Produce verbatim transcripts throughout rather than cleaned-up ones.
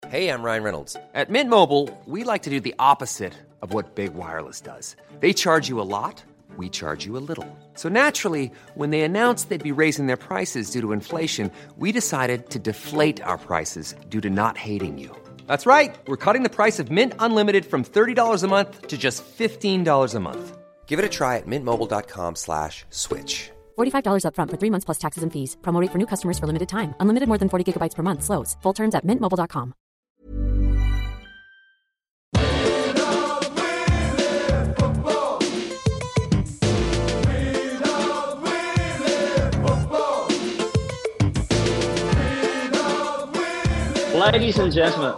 Hey, I'm Ryan Reynolds. At Mint Mobile, we like to do the opposite of what Big Wireless does. They charge you a lot, we charge you a little. So naturally, when they announced they'd be raising their prices due to inflation, we decided to deflate our prices due to not hating you. That's right. We're cutting the price of Mint Unlimited from thirty dollars a month to just fifteen dollars a month. Give it a try at mintmobile.com slash switch. forty-five dollars up front for three months plus taxes and fees. Promo rate for new customers for limited time. Unlimited more than forty gigabytes per month. Slows full terms at mint mobile dot com. Ladies and gentlemen,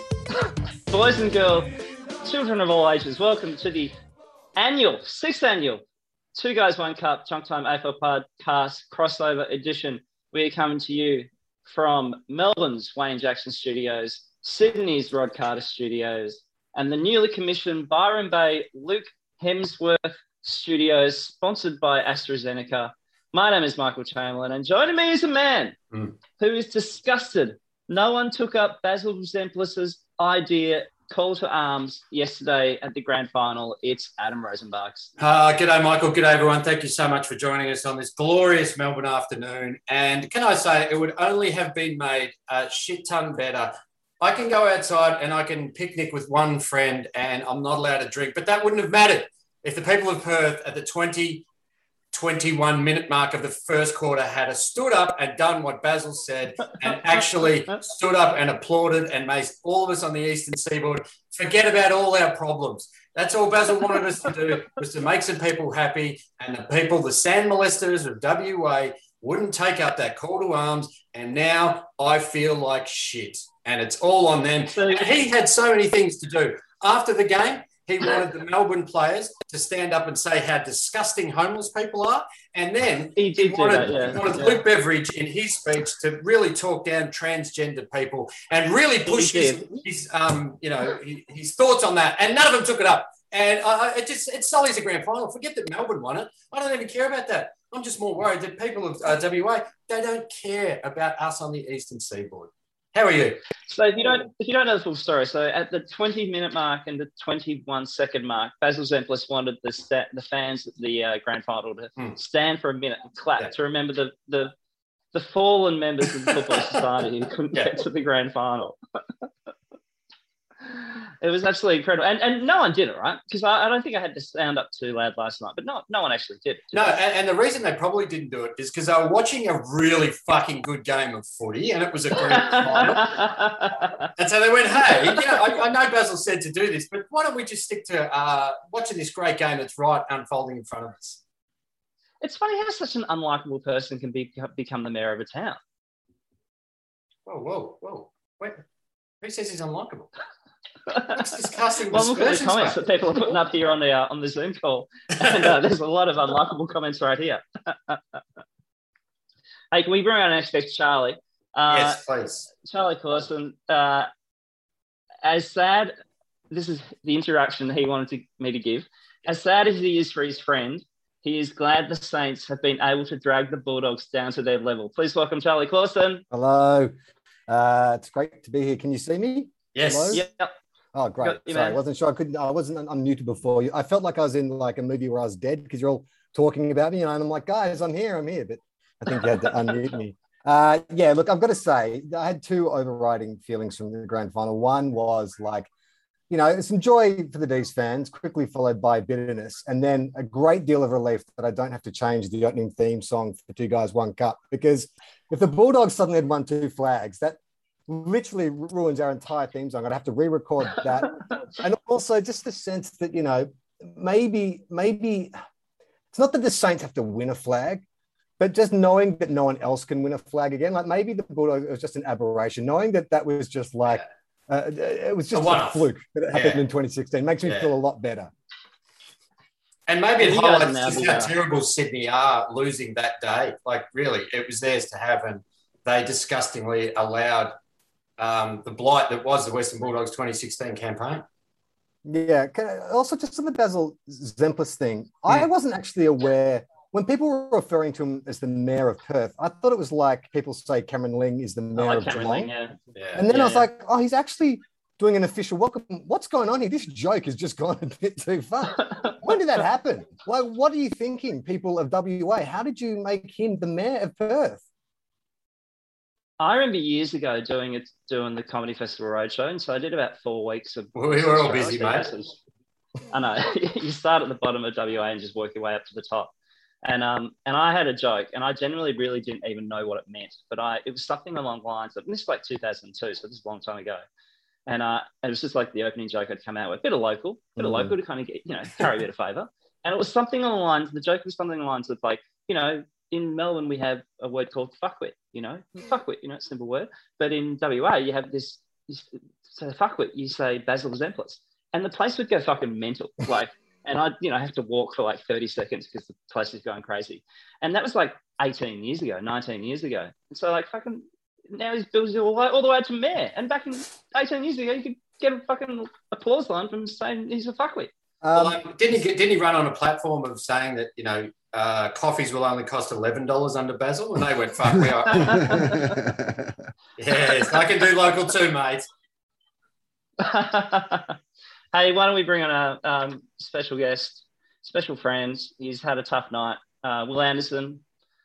boys and girls, children of all ages, welcome to the annual, sixth annual Two Guys, One Cup Chunk Time A F L Podcast crossover edition. We are coming to you from Melbourne's Wayne Jackson Studios, Sydney's Rod Carter Studios, and the newly commissioned Byron Bay Luke Hemsworth Studios, sponsored by AstraZeneca. My name is Michael Chamberlain, and joining me is a man mm. who is disgusted no one took up Basil Zemplis's idea, call to arms, yesterday at the grand final. It's Adam Rosenbachs. Uh, g'day, Michael. G'day, everyone. Thank you so much for joining us on this glorious Melbourne afternoon. And can I say, it would only have been made a shit ton better. I can go outside and I can picnic with one friend and I'm not allowed to drink, but that wouldn't have mattered if the people of Perth at the twenty, twenty-one minute mark of the first quarter had a stood up and done what Basil said and actually stood up and applauded and made all of us on the eastern seaboard forget about all our problems. That's all Basil wanted us to do, was to make some people happy, and the people, the sand molesters of W A, wouldn't take up that call to arms, and now I feel like shit, and it's all on them. And he had so many things to do. After the game, he wanted the Melbourne players to stand up and say how disgusting homeless people are. And then he, did he wanted, that, yeah. he wanted yeah. Luke Beveridge in his speech to really talk down transgender people and really push his, his um, you know, his thoughts on that. And none of them took it up. And uh, it just it sullies the grand final. Forget that Melbourne won it. I don't even care about that. I'm just more worried that people of uh, W A, they don't care about us on the eastern seaboard. How are you? So if you don't if you don't know the full story, so at the twenty minute mark and the twenty-one second mark, Basil Zemplis wanted the sta- the fans at the uh, grand final to hmm. stand for a minute and clap yeah. to remember the, the the fallen members of the Football Society who couldn't yeah. get to the grand final. It was absolutely incredible. And and no one did it, right? Because I, I don't think I had to sound up too loud last night, but no, no one actually did. did no, and, and the reason they probably didn't do it is because they were watching a really fucking good game of footy, and it was a grand final. And so they went, hey, you know, I, I know Basil said to do this, but why don't we just stick to uh, watching this great game that's right unfolding in front of us? It's funny how such an unlikable person can be, become the mayor of a town. Whoa, whoa, whoa. Wait, who says he's unlikable? It's discussing well, look at the comments that people are putting up here on the uh, on the Zoom call, and uh, there's a lot of unlikable comments right here. Hey, can we bring our next guest, Charlie? Uh, yes, please. Charlie Clausen. Uh, as sad, this is the introduction that he wanted to, me to give. As sad as he is for his friend, he is glad the Saints have been able to drag the Bulldogs down to their level. Please welcome Charlie Clausen. Hello. Uh, it's great to be here. Can you see me? Yes. Hello? Yep. Oh, great. You, Sorry, I wasn't sure. I couldn't. I wasn't unmuted before. I felt like I was in like a movie where I was dead because you're all talking about me, you know, and I'm like, guys, I'm here, I'm here. But I think you had to unmute me. Uh, yeah, look, I've got to say, I had two overriding feelings from the grand final. One was like, you know, some joy for the D's fans, quickly followed by bitterness, and then a great deal of relief that I don't have to change the opening theme song for Two Guys, One Cup. Because if the Bulldogs suddenly had won two flags, that literally ruins our entire theme song. I'd have to re-record that. And also just the sense that, you know, maybe, maybe it's not that the Saints have to win a flag, but just knowing that no one else can win a flag again, like maybe the Bulldogs was just an aberration, knowing that that was just like, uh, it was just a, a fluke that it happened yeah. in twenty sixteen makes me yeah. feel a lot better. And maybe it highlights just how terrible Sydney are losing that day. Like really, it was theirs to have, and they disgustingly allowed Um, the blight that was the Western Bulldogs twenty sixteen campaign. Yeah. Also, just on the Basil Zemplis thing, mm. I wasn't actually aware when people were referring to him as the mayor of Perth, I thought it was like people say Cameron Ling is the mayor like of Cameron Geelong. Ling, yeah. Yeah. And then Yeah, I was yeah. like, oh, he's actually doing an official welcome. What's going on here? This joke has just gone a bit too far. When did that happen? Like, what are you thinking, people of W A? How did you make him the mayor of Perth? I remember years ago doing it, doing the Comedy Festival Roadshow, and so I did about four weeks of. Well, we were all busy, mate. I know. You start at the bottom of W A and just work your way up to the top. And um and I had a joke, and I generally really didn't even know what it meant, but I it was something along the lines of, and this is like two thousand two, so this is a long time ago. And uh, it was just like the opening joke I'd come out with, bit of local, bit of Mm. local to kind of get, you know, carry a bit of favour. And it was something along the lines, the joke was something along the lines of like, you know, in Melbourne we have a word called fuckwit, you know, fuckwit, you know, it's a simple word. But in W A you have this, you say fuckwit, you say Basil Exemplis. And the place would go fucking mental. Like, and I'd, you know, have to walk for like thirty seconds because the place is going crazy. And that was like eighteen years ago, nineteen years ago. And so like fucking, now he's built it all, all the way up to mayor. And back in eighteen years ago, you could get a fucking applause line from saying he's a fuckwit. Well, Um, like, didn't he get, didn't he run on a platform of saying that, you know, uh, coffees will only cost eleven dollars under Basil? And they went, fuck, we are. Yes, I can do local too, mate. Hey, why don't we bring on a um, special guest, special friend. He's had a tough night. Uh, Will Anderson,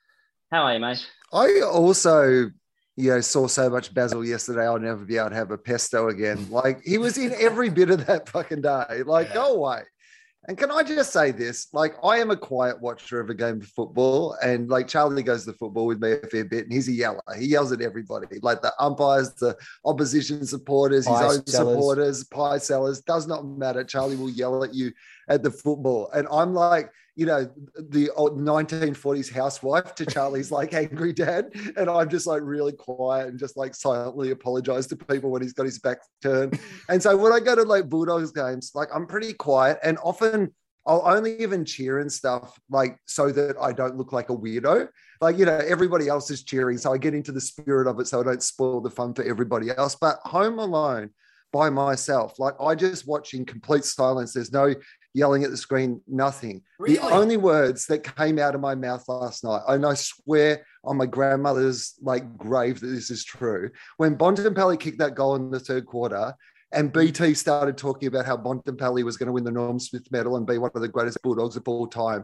how are you, mate? I also, you know, saw so much Basil yesterday, I'll never be able to have a pesto again. Like, he was in every bit of that fucking day. Like, Yeah. go away. And can I just say this? Like, I am a quiet watcher of a game of football, and like Charlie goes to football with me a fair bit, and he's a yeller. He yells at everybody, like the umpires, the opposition supporters, his Pie own sellers. supporters, pie sellers. Does not matter. Charlie will yell at you at the football, and I'm like, you know, the old nineteen forties housewife to Charlie's like angry dad, and I'm just like really quiet and just like silently apologize to people when he's got his back turned. And so when I go to like Bulldogs games, like I'm pretty quiet, and often I'll only even cheer and stuff like so that I don't look like a weirdo. Like, you know, everybody else is cheering, so I get into the spirit of it so I don't spoil the fun for everybody else. But home alone by myself, like I just watch in complete silence. There's no yelling at the screen, nothing. Really? The only words that came out of my mouth last night, and I swear on my grandmother's like grave that this is true, when Bontempelli kicked that goal in the third quarter and B T started talking about how Bontempelli was going to win the Norm Smith medal and be one of the greatest Bulldogs of all time,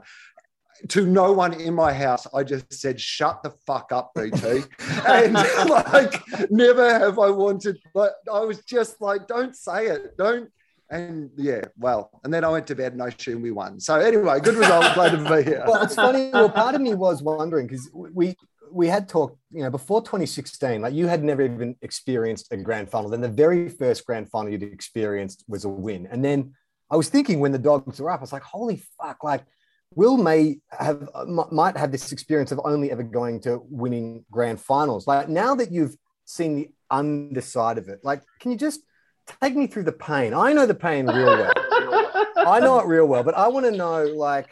to no one in my house, I just said, shut the fuck up, B T. And like, never have I wanted, but I was just like, don't say it. Don't. And yeah, well, and then I went to bed and I assumed we won. So anyway, good result. Glad to be here. Well, it's funny. Well, part of me was wondering because we we had talked, you know, before twenty sixteen, like you had never even experienced a grand final. Then the very first grand final you'd experienced was a win. And then I was thinking when the Dogs were up, I was like, holy fuck, like Will may have might have this experience of only ever going to winning grand finals. Like now that you've seen the underside of it, like, can you just take me through the pain? I know the pain real well. I know it real well, but I want to know, like,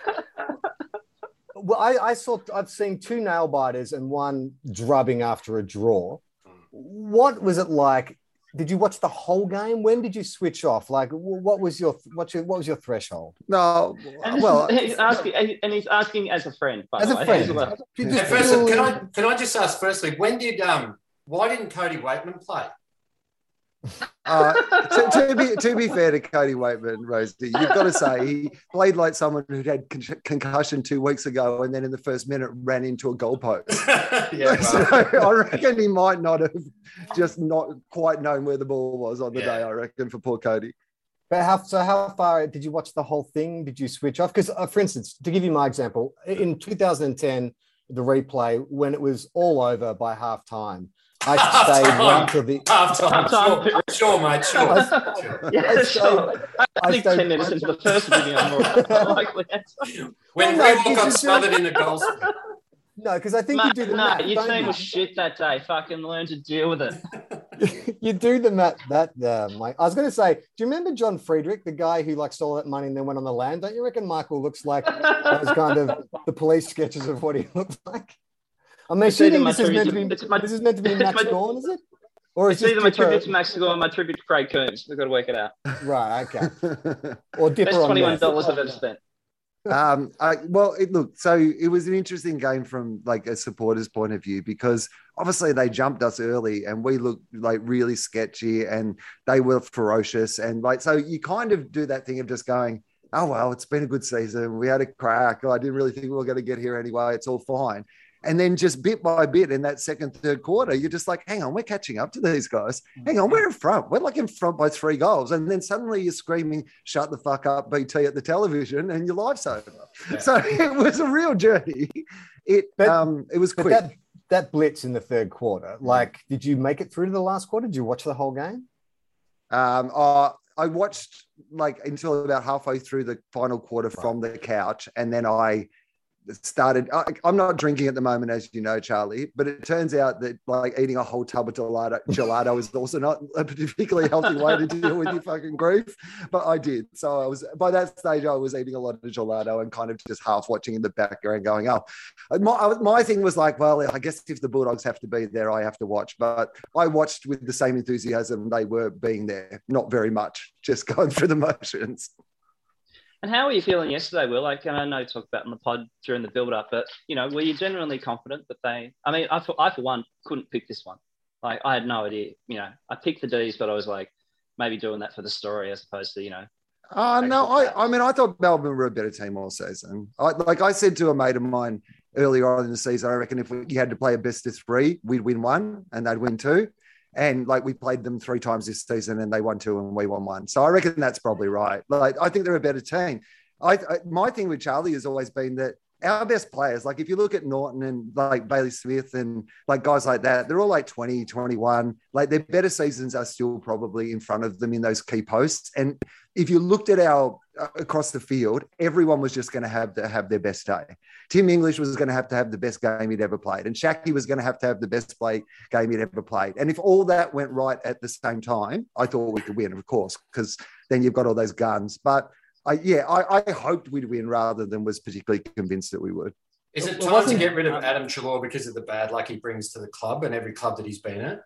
well, I, I saw, I've seen two nail biters and one drubbing after a draw. What was it like? Did you watch the whole game? When did you switch off? Like, what was your, what your, what was your threshold? No, And well, is, he's asking, and he's asking as a friend, by As the a way, friend. as well. You And just first, feel- can I can I just ask firstly, when did um why didn't Cody Waitman play? Uh, to, to be to be fair to Cody Waitman, Rosie, you've got to say he played like someone who'd had con- concussion two weeks ago, and then in the first minute ran into a goalpost. Yeah, So well, I reckon he might not have just not quite known where the ball was on the Yeah. day. I reckon for poor Cody. But how, so how far did you watch the whole thing? Did you switch off? Because, uh, for instance, to give you my example, in two thousand ten, the replay, when it was all over by half time, I stayed Half-time. right till the. half time. Half-time. Sure, sure, mate, sure. sure. Yeah, I sure. I I think stayed- ten minutes into the first video, I'm more likely answer. When Well, no, Reebok this got is smothered in the goal spread. No, because I think you Mate, do the no, math. your don't team you? was shit that day. Fucking learn to deal with it. You do the math. That, uh, Mike. I was going to say, do you remember John Friedrich, the guy who like stole that money and then went on the land? Don't you reckon Michael looks like those kind of the police sketches of what he looks like? I'm It's either assuming my this is meant to tribute- be. it's my- This is meant to be it's Max my- Gorn, is it? Or is It's either my this Dipper? tribute to Max Gore or my tribute to Craig Coons. We've got to work it out. Right. Okay. Or Dipper Best on twenty-one meth. dollars I've ever spent. um, I, well, it, look, so it was an interesting game from like a supporter's point of view because obviously they jumped us early and we looked like really sketchy and they were ferocious. And like, so you kind of do that thing of just going, oh, well, it's been a good season. We had a crack. I didn't really think we were going to get here anyway. It's all fine. And then just bit by bit in that second, third quarter, you're just like, hang on, we're catching up to these guys. Hang on, we're in front. We're like in front by three goals. And then suddenly you're screaming, shut the fuck up, B T at the television and your life's over. Yeah. So it was a real journey. It but, um, it was quick. That, that blitz in the third quarter, like, did you make it through to the last quarter? Did you watch the whole game? Um, uh, I watched like until about halfway through the final quarter right. from the couch. And then I started I, I'm not drinking at the moment, as you know, Charlie, but it turns out that like eating a whole tub of gelato, gelato is also not a particularly healthy way to deal with your fucking grief, but I did. So I was, by that stage I was eating a lot of gelato and kind of just half watching in the background going, oh, my, my thing was like, well, I guess if the Bulldogs have to be there, I have to watch. But I watched with the same enthusiasm they were being there, not very much, just going through the motions. And how were you feeling yesterday, Will? Like, and I know you talked about in the pod during the build-up, but, you know, were you genuinely confident that they... I mean, I, for, I, for one, couldn't pick this one. Like, I had no idea. You know, I picked the D's, but I was like, maybe doing that for the story as opposed to, you know... Oh, uh, no, I, I mean, I thought Melbourne were a better team all season. I, like I said to a mate of mine earlier on in the season, I reckon if we, you had to play a best of three, we'd win one and they'd win two. And like we played them three times this season and they won two and we won one. So I reckon that's probably right. Like I think they're a better team. I, I my thing with Charlie has always been that our best players, like if you look at Norton and like Bailey Smith and like guys like that, they're all like twenty, twenty-one. Like their better seasons are still probably in front of them in those key posts. And if you looked at our uh, across the field, everyone was just going to have to have their best day. Tim English was going to have to have the best game he'd ever played. And Shaki was going to have to have the best play game he'd ever played. And if all that went right at the same time, I thought we could win, of course, because then you've got all those guns. But I, yeah, I, I hoped we'd win rather than was particularly convinced that we would. Is it time to get rid of Adam Treloar because of the bad luck he brings to the club and every club that he's been at?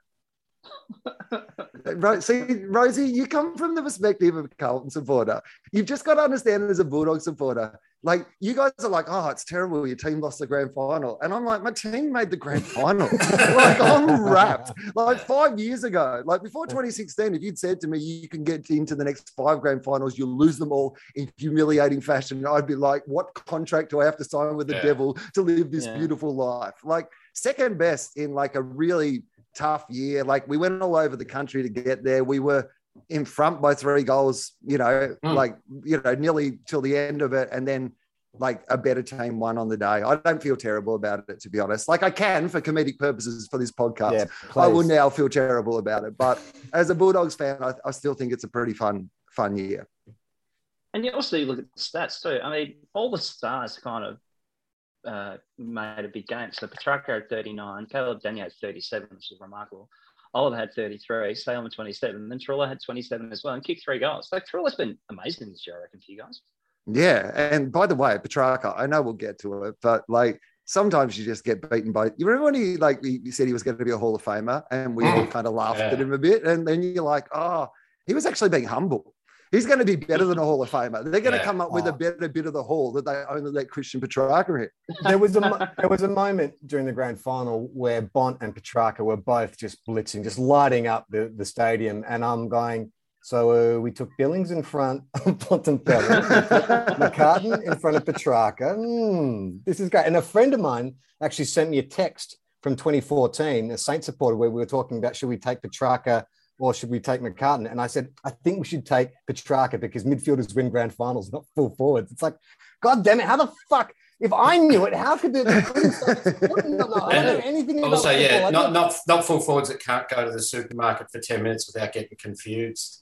See, Rosie, you come from the perspective of a Carlton supporter. You've just got to understand as a Bulldog supporter, like you guys are like, oh, it's terrible. Your team lost the grand final. And I'm like, my team made the grand final. Like I'm wrapped. Like five years ago, like before twenty sixteen, if you'd said to me, you can get into the next five grand finals, you'll lose them all in humiliating fashion. I'd be like, what contract do I have to sign with the yeah. devil to live this yeah. beautiful life? Like second best in like a really tough year. Like we went all over the country to get there. We were in front by three goals, you know, mm. like, you know, nearly till the end of it. And then like a better team won on the day. I don't feel terrible about it, to be honest. Like I can for comedic purposes for this podcast. Yeah, I will now feel terrible about it. But as a Bulldogs fan, I, I still think it's a pretty fun, fun year. And you also look at the stats too. I mean, all the stars kind of uh, made a big game. So Petrarca had thirty-nine, Caleb Daniel had thirty-seven, which is remarkable. Oliver had thirty-three, Salem twenty-seven, then Treloar had twenty-seven as well and kicked three goals. Like Treloar's been amazing this year, I reckon, for you guys. Yeah. And by the way, Petrarca, I know we'll get to it, but like sometimes you just get beaten by, you remember when he like he said he was going to be a Hall of Famer and we all kind of laughed yeah. at him a bit. And then you're like, oh, he was actually being humble. He's going to be better than a Hall of Famer. They're going yeah. to come up with oh. a better bit of the Hall that they only let Christian Petrarca hit. There was a there was a moment during the grand final where Bont and Petrarca were both just blitzing, just lighting up the, the stadium. And I'm going, so uh, we took Billings in front of Bontempelli, McCartan in front of Petrarca. Mm, this is great. And a friend of mine actually sent me a text from twenty fourteen, a Saints supporter, where we were talking about should we take Petrarca or should we take McCartan? And I said, I think we should take Petrarca because midfielders win grand finals, not full forwards. It's like, God damn it, how the fuck? If I knew it, how could the... I don't know anything about also, yeah, football. not, not, not full forwards that can't go to the supermarket for ten minutes without getting confused.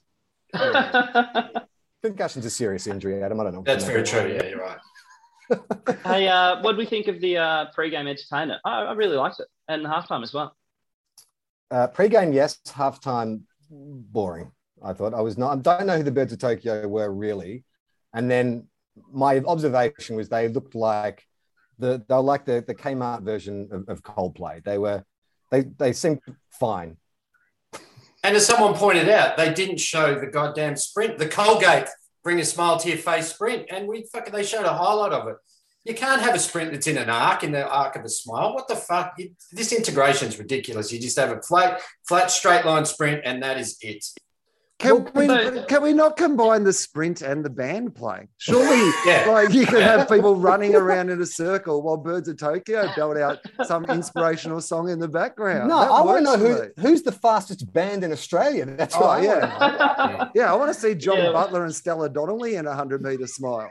Concussion's a serious injury, Adam. I don't know. That's very true, yeah, you're right. Hey, uh, what did we think of the uh, pre-game entertainment? I, I really liked it. And the halftime as well. Uh, pre-game, yes. Halftime, boring. I thought I was not. I don't know who the Birds of Tokyo were really. And then my observation was they looked like the they were like the the Kmart version of, of Coldplay. They were they they seemed fine. And as someone pointed out, they didn't show the goddamn sprint, the Colgate bring a smile to your face sprint. And we fucking, they showed a highlight of it. You can't have a sprint that's in an arc, in the arc of a smile. What the fuck? You, this integration is ridiculous. You just have a flat, flat, straight line sprint, and that is it. Can we can we not combine the sprint and the band playing? Surely, yeah. like you can have people running around in a circle while Birds of Tokyo belt out some inspirational song in the background. No, that I want to know who, me. who's the fastest band in Australia. That's what oh, I yeah. want. yeah, I want to see John Yeah. Butler and Stella Donnelly in a hundred meter smile.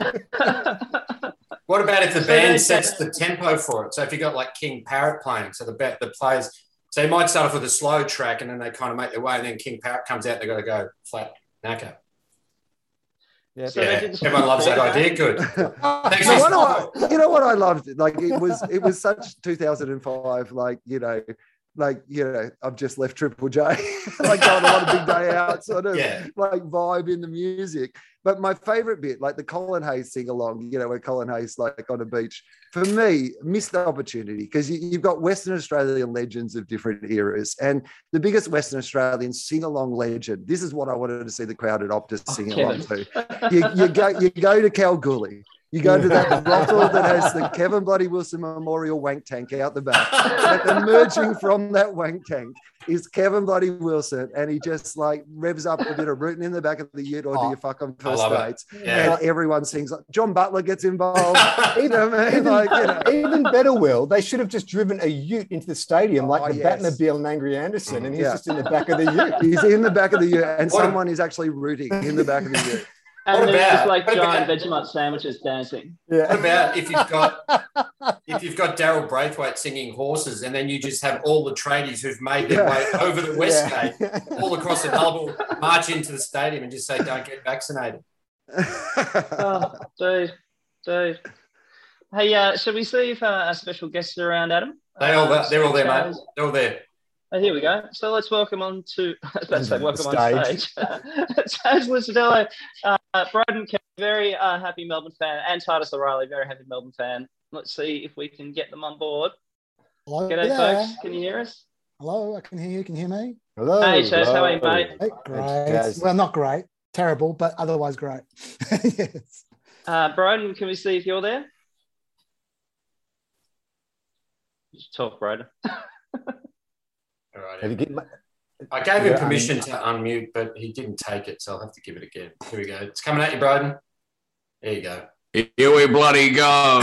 What about if the So band they- sets the tempo for it? So if you got like King Parrot playing, so the the players, so you might start off with a slow track and then they kind of make their way, and then King Parrot comes out, they got to go flat, knacker. Yeah. So Yeah, they did- everyone loves that idea. Good. Thanks. You know what I, you know what I loved? Like it was, it was such two thousand five. Like you know, like you know, I've just left Triple J. Like going on a big day out, sort of Yeah. like vibe in the music. But my favorite bit, like the Colin Hayes sing along, you know, where Colin Hayes like on a beach. For me, missed the opportunity because you, you've got Western Australian legends of different eras, and the biggest Western Australian sing along legend. This is what I wanted to see the crowd at Optus sing Oh, along to. You, you go, you go to Kalgoorlie. You go to that brothel that has the Kevin Bloody Wilson Memorial wank tank out the back. And emerging from that wank tank is Kevin Bloody Wilson, and he just like revs up a bit of rootin' in the back of the ute, or do you fuck on first love it. dates? Yeah. And everyone sings. Like, John Butler gets involved. you know what I mean? Even, Like, you know. even better, Will, they should have just driven a ute into the stadium like Oh, the yes. Batmobile and Angry Anderson, and he's Yeah. just in the back of the ute. He's in the back of the ute, and What a- someone is actually rooting in the back of the ute. And What there's about- just like what giant about- Vegemite sandwiches dancing. Yeah. What about if you've got if you've got Daryl Braithwaite singing Horses, and then you just have all the tradies who've made their Yeah. way over the West Yeah. Gate, all across the Nullarbor, march into the stadium and just say, "Don't get vaccinated." Oh, dude, dude. Hey, uh, should we see if uh, our special guests are around, Adam? They all Uh, they're all there, mate. Chaz- They're all there. Oh, here we go. So let's welcome on to, I was about to say, welcome Stage. on stage. Chaz Lucidello, uh, Braden Kelly, very uh, happy Melbourne fan, and Titus O'Reilly, very happy Melbourne fan. Let's see if we can get them on board. Hello, G'day, yeah. folks. Can you hear us? Hello, I can hear you. Can you hear me? Hello. Hey, Chaz, how are you, hello. mate? Hey, Thanks, great. Chaz. Well, not great. Terrible, but otherwise great. Yes. Uh, Braden, can we see if you're there? Just talk, Braden. All right. Have you get my, I gave him Yeah, permission to unmute, but he didn't take it, so I'll have to give it again. Here we go. It's coming at you, Broden. There you go. Here we bloody go.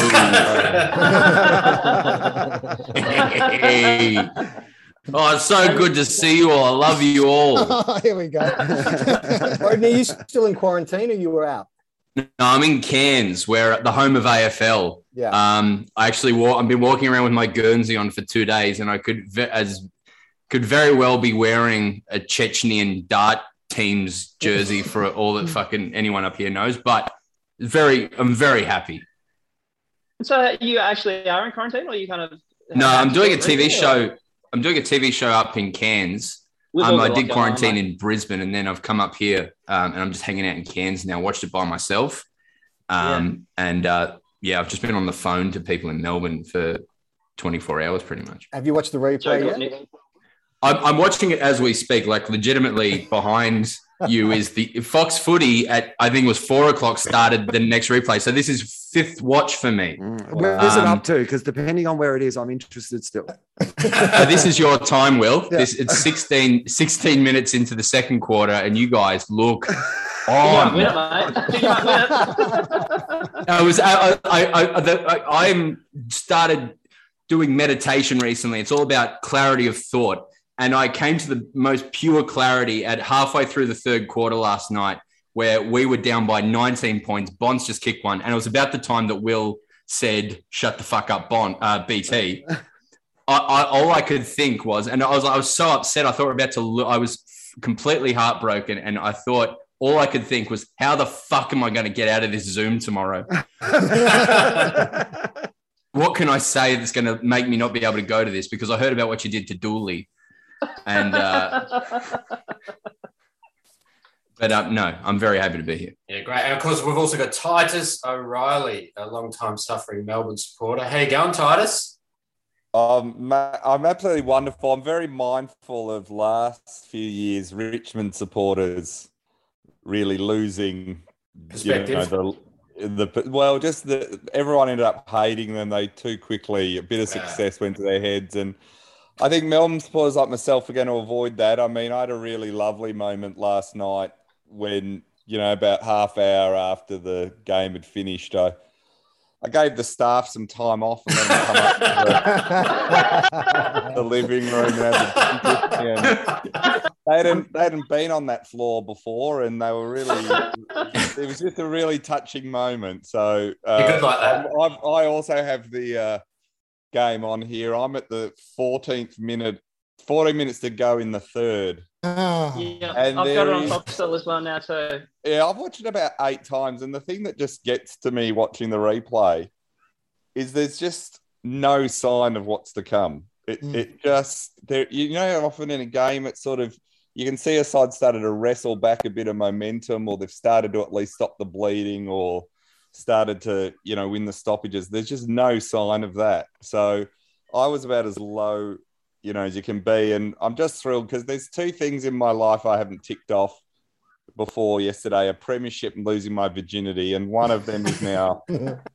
Hey. Oh, it's so good to see you all. I love you all. Here we go. Rodney, are you still in quarantine or you were out? No, I'm in Cairns, where the home of A F L. Yeah. Um, I actually walk, I've been walking around with my Guernsey on for two days, and I could ve- as could very well be wearing a Chechnyan dart team's jersey for all that fucking anyone up here knows. But very, I'm very happy. So you actually are in quarantine, or you kind of? No, I'm doing a T V Or- show. I'm doing a T V show up in Cairns. We've Um, all I got a did lot going on, quarantine mate. in Brisbane, and then I've come up here, um, and I'm just hanging out in Cairns now. Watched it by myself, um, and uh, yeah, I've just been on the phone to people in Melbourne for twenty-four hours, pretty much. Have you watched the replay Joke, yet? Nick. I'm, I'm watching it as we speak. Like legitimately behind you is the Fox Footy at I think it was four o'clock started the next replay. So this is fifth watch for me. Where is it Um, up to? Because depending on where it is, I'm interested still. Uh, this is your time, Will. Yeah. This it's sixteen, sixteen minutes into the second quarter, and you guys look You might on. win it, mate. You might win it. I was I I I, the, I I'm started doing meditation recently. It's all about clarity of thought, and I came to the most pure clarity at halfway through the third quarter last night, where we were down by nineteen points. Bonds just kicked one, and it was about the time that Will said, "Shut the fuck up, Bond." Uh, B T. I, I, all I could think was, and I was I was so upset. I thought we were about to. Lo- I was completely heartbroken, and I thought. All I could think was, how the fuck am I going to get out of this Zoom tomorrow? What can I say that's going to make me not be able to go to this? Because I heard about what you did to Dooley. And, uh, but uh, no, I'm very happy to be here. Yeah, great. And of course, we've also got Titus O'Reilly, a long-time suffering Melbourne supporter. How you going, Titus? Um, ma- I'm absolutely wonderful. I'm very mindful of last few years Richmond supporters really losing Perspective. You know, the, the well, just the everyone ended up hating them. They too quickly a bit of success yeah. went to their heads, and I think Melbourne supporters like myself are going to avoid that. I mean, I had a really lovely moment last night when, you know, about half hour after the game had finished, I I gave the staff some time off and let them come up to the, the living room and have a drink. And they hadn't, they hadn't been on that floor before, and they were really, it was just a really touching moment. So uh, You're good like that. I, I also have the uh, game on here. I'm at the fourteenth minute, fourteen minutes to go in the third. Oh. Yeah, and I've got it on Foxtel as well now too. Yeah, I've watched it about eight times, and the thing that just gets to me watching the replay is there's just no sign of what's to come. It mm. it just there, you know, often in a game, it's sort of you can see a side started to wrestle back a bit of momentum, or they've started to at least stop the bleeding, or started to, you know, win the stoppages. There's just no sign of that. So I was about as low, you know, as you can be. And I'm just thrilled because there's two things in my life I haven't ticked off before yesterday, a premiership and losing my virginity. And one of them is now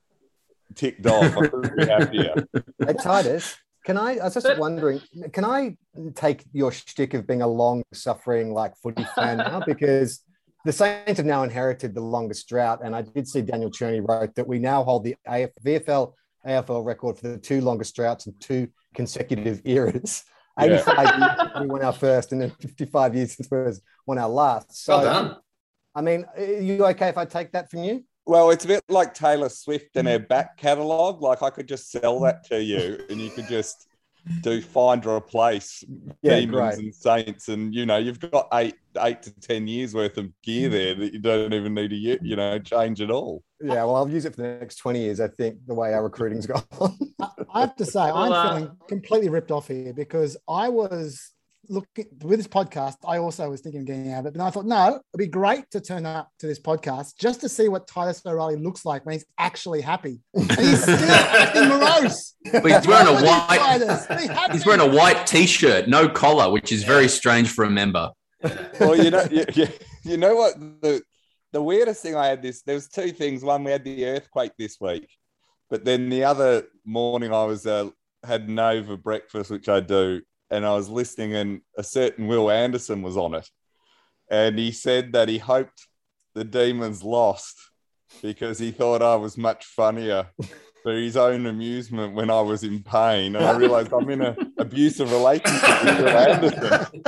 ticked off. I couldn't be happier. Hey, Titus, can I, I was just wondering, can I take your shtick of being a long-suffering, like, footy fan now? Because the Saints have now inherited the longest drought. And I did see Daniel Cherney wrote that we now hold the A F, V F L, A F L record for the two longest droughts in two consecutive eras. Yeah. eighty-five years since we won our first, and then fifty-five years since we won our last. So, well done. I mean, are you okay if I take that from you? Well, it's a bit like Taylor Swift and her back catalogue. Like, I could just sell that to you, and you could just do find or replace yeah, Demons great. and Saints, and you know you've got eight eight to ten years worth of gear there that you don't even need to you know change at all. Yeah, well, I'll use it for the next twenty years. I think the way our recruiting's gone. I have to say, I'm feeling completely ripped off here because I was looking with this podcast. I also was thinking of getting out of it, but I thought, no, it'd be great to turn up to this podcast just to see what Titus O'Reilly looks like when he's actually happy. And he's still acting morose. But he's wearing a white. He's wearing a white t-shirt, no collar, which is very strange for a member. Well, you know, you, you, you know what the the weirdest thing I had this. There was two things. One, we had the earthquake this week, but then the other morning I was uh, had Nova breakfast, which I do. And I was listening, and a certain Will Anderson was on it. And he said that he hoped the Demons lost because he thought I was much funnier for his own amusement when I was in pain. And I realised I'm in an abusive relationship with Will Anderson.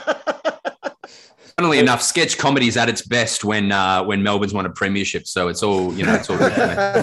Funnily enough, sketch comedy is at its best when uh, when Melbourne's won a premiership. So it's all, you know, it's all good.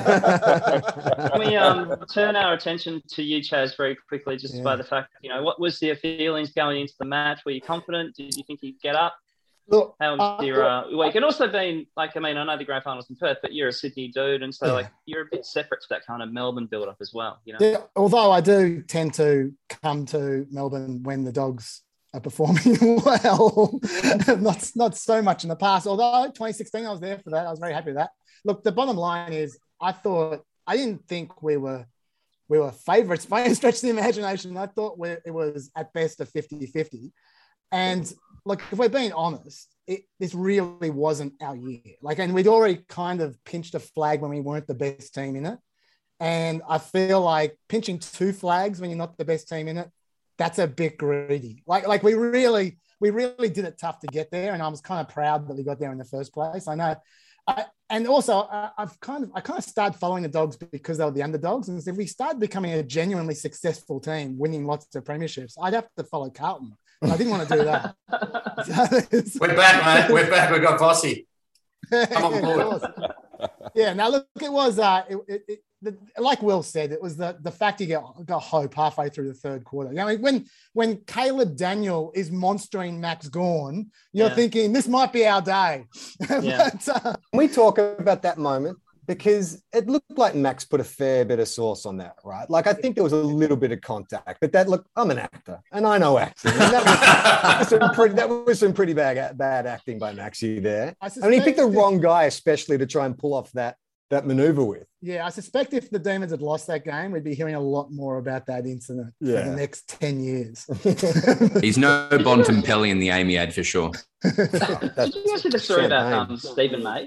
Can we um, turn our attention to you, Chaz, very quickly, just yeah. by the fact, you know, what was your feelings going into the match? Were you confident? Did you think you'd get up? Look, How was uh, your uh, week? And also being, like, I mean, I know the grand final's in Perth, but you're a Sydney dude, and so, yeah. like, you're a bit separate to that kind of Melbourne build-up as well, you know? Yeah, although I do tend to come to Melbourne when the Dogs are performing well, not, not so much in the past. Although twenty sixteen, I was there for that. I was very happy with that. Look, the bottom line is I thought, I didn't think we were we were favourites by any stretch of the imagination. I thought we, it was at best a fifty-fifty. And look, if we're being honest, it, this really wasn't our year. Like, and we'd already kind of pinched a flag when we weren't the best team in it. And I feel like pinching two flags when you're not the best team in it, that's a bit greedy. Like, like we really, we really did it tough to get there, and I was kind of proud that we got there in the first place. I know, I, and also I, I've kind of, I kind of started following the Dogs because they were the underdogs, and if we started becoming a genuinely successful team, winning lots of premierships, I'd have to follow Carlton. But I didn't want to do that. We're back, mate. We're back. We got Bossy. Come on board. Yeah. Now look, it was uh, it, it, it, the, like Will said, it was the, the fact you got, got hope halfway through the third quarter. You know, when when Caleb Daniel is monstering Max Gawn, you're yeah. thinking this might be our day. Yeah. but, uh, Can we talk about that moment? Because it looked like Max put a fair bit of sauce on that, right? Like, I think there was a little bit of contact, but that, look, I'm an actor and I know acting. And that, was, that, was some pretty, that was some pretty bad, bad acting by Maxie there. I, I mean, he picked the wrong guy, especially to try and pull off that that maneuver with. Yeah, I suspect if the Demons had lost that game, we'd be hearing a lot more about that incident yeah. for the next ten years. He's no Bontempelli in the Amy ad for sure. Oh, Did you guys see the story about um, Stephen May?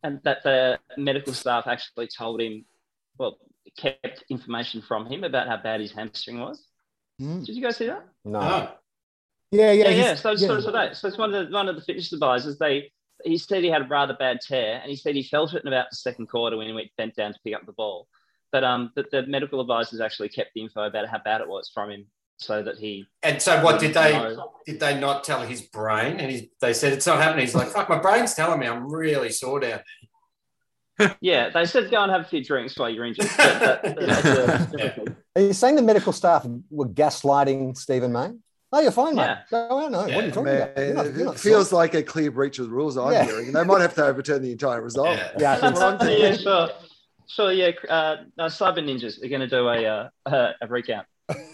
and that the medical staff actually told him, well, kept information from him about how bad his hamstring was. Mm. Did you guys see that? No. Oh. Yeah, yeah, yeah. yeah. So, yeah. So, so, that, so it's one of the one of the fitness advisors. They he said he had a rather bad tear, and he said he felt it in about the second quarter when he went bent down to pick up the ball. But um, the, the medical advisors actually kept the info about how bad it was from him, so that he. And so, what did they know. did they not tell his brain? And he, they said it's not happening. He's like, "Fuck, my brain's telling me I'm really sore down." Yeah, they said go and have a few drinks while you're injured. That, that, that's a, yeah. Are you saying the medical staff were gaslighting Stephen May? Oh, you're fine, mate. Yeah. Go on, no. Yeah. What are you talking Man, about? You're not, you're not it feels sure. like a clear breach of the rules I'm yeah. hearing. They might have to overturn the entire result. Yeah, yeah, I think so. yeah sure. Sure, yeah. Uh, no, Cyber Ninjas are going to do a, uh, a, a recount.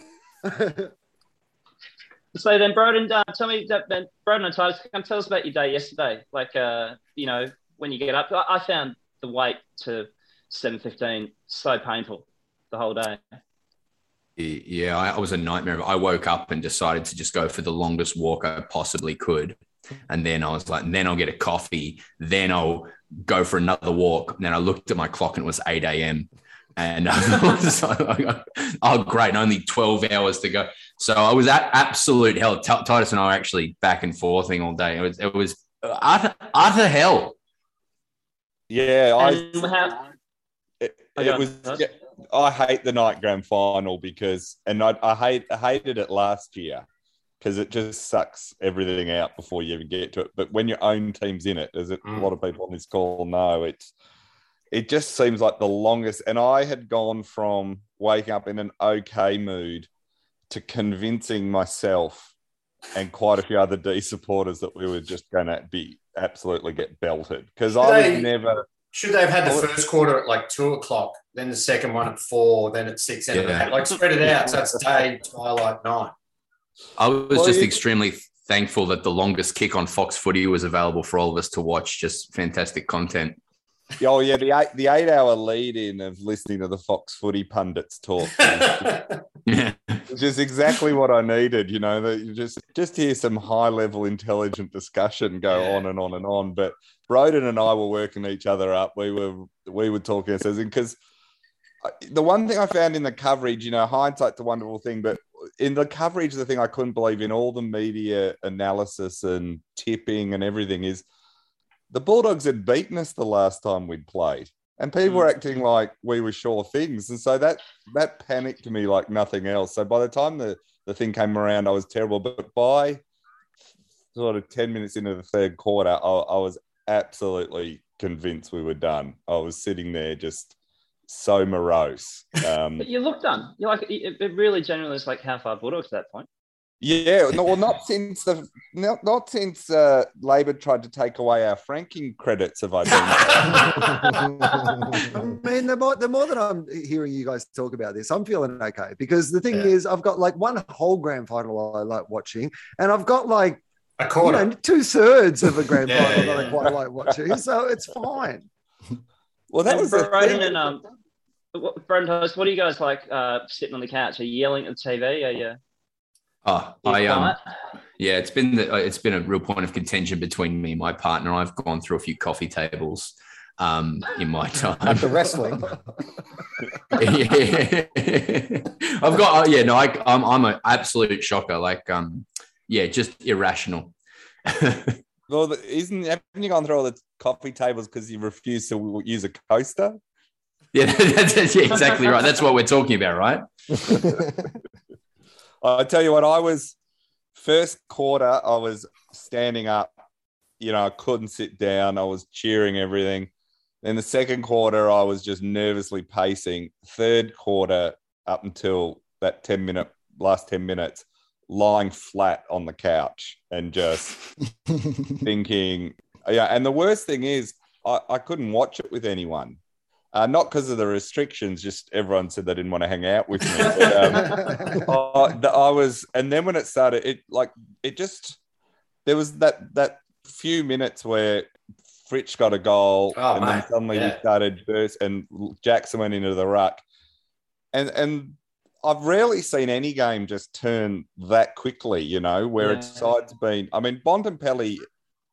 So then, Broden, uh, tell me, that, then, Broden and Titus, come tell us about your day yesterday. Like, uh, you know, when you get up, I, I found the wait to seven fifteen so painful the whole day. Yeah, I was a nightmare. I woke up and decided to just go for the longest walk I possibly could. And then I was like, then I'll get a coffee. Then I'll go for another walk. And then I looked at my clock and it was eight a.m. And I was like, oh, great. And only twelve hours to go. So I was at absolute hell. T- Titus and I were actually back and forthing all day. It was, it was utter, utter hell. Yeah, I, how- it, it was. Yeah, I hate the night grand final because, and I, I hate, I hated it last year because it just sucks everything out before you even get to it. But when your own team's in it, as it, mm. a lot of people on this call know, it's, it just seems like the longest. And I had gone from waking up in an okay mood to convincing myself and quite a few other D supporters that we were just going to be absolutely get belted because I they, would never. Should they have had the first quarter at like two o'clock, then the second one at four, then at six, and yeah. like spread it out so it's day, twilight, night. I was well, just you... extremely thankful that the longest kick on Fox Footy was available for all of us to watch. Just fantastic content. Oh yeah, the eight the eight hour lead in of listening to the Fox Footy pundits talk, yeah, which is exactly what I needed. You know, that you just just hear some high level intelligent discussion go yeah. on and on and on. But Broden and I were working each other up. We were we were talking ourselves in because the one thing I found in the coverage, you know, hindsight's a wonderful thing, but in the coverage, the thing I couldn't believe in all the media analysis and tipping and everything is. The Bulldogs had beaten us the last time we'd played, and people mm. were acting like we were sure things. And so that that panicked me like nothing else. So by the time the, the thing came around, I was terrible. But by sort of ten minutes into the third quarter, I, I was absolutely convinced we were done. I was sitting there just so morose. Um, but you look done. You're like, it, it really genuinely is like how far Bulldogs at that point. Yeah, no, well, not since the not, not since uh, Labor tried to take away our franking credits have I been. I mean, the more the more that I'm hearing you guys talk about this, I'm feeling okay because the thing yeah. is, I've got like one whole grand final I like watching, and I've got like a quarter, you know, two thirds of a grand yeah, final yeah. that I quite like watching, so it's fine. Well, that and was Broden and um, Broden, what do you guys like uh, sitting on the couch? Are you yelling at the T V? Are you? Oh, I um, yeah, it's been the, it's been a real point of contention between me and my partner. I've gone through a few coffee tables um, in my time. After wrestling, yeah, I've got. Oh, yeah, no, I, I'm I'm an absolute shocker. Like, um, yeah, just irrational. Well, isn't haven't you gone through all the coffee tables because you refuse to use a coaster? Yeah, that's, that's yeah, exactly right. That's what we're talking about, right? I tell you what, I was first quarter, I was standing up, you know, I couldn't sit down. I was cheering everything. Then the second quarter, I was just nervously pacing. Third quarter, up until that ten minute, last ten minutes, lying flat on the couch and just thinking, yeah. And the worst thing is I, I couldn't watch it with anyone. Uh, not because of the restrictions, just everyone said they didn't want to hang out with me. But, um, I, I was, and then when it started, it like it just there was that that few minutes where Fritsch got a goal, oh, and mate. then suddenly yeah. we started burst, and Jackson went into the ruck, and and I've rarely seen any game just turn that quickly, you know, where yeah. its side's been. I mean, Bontempelli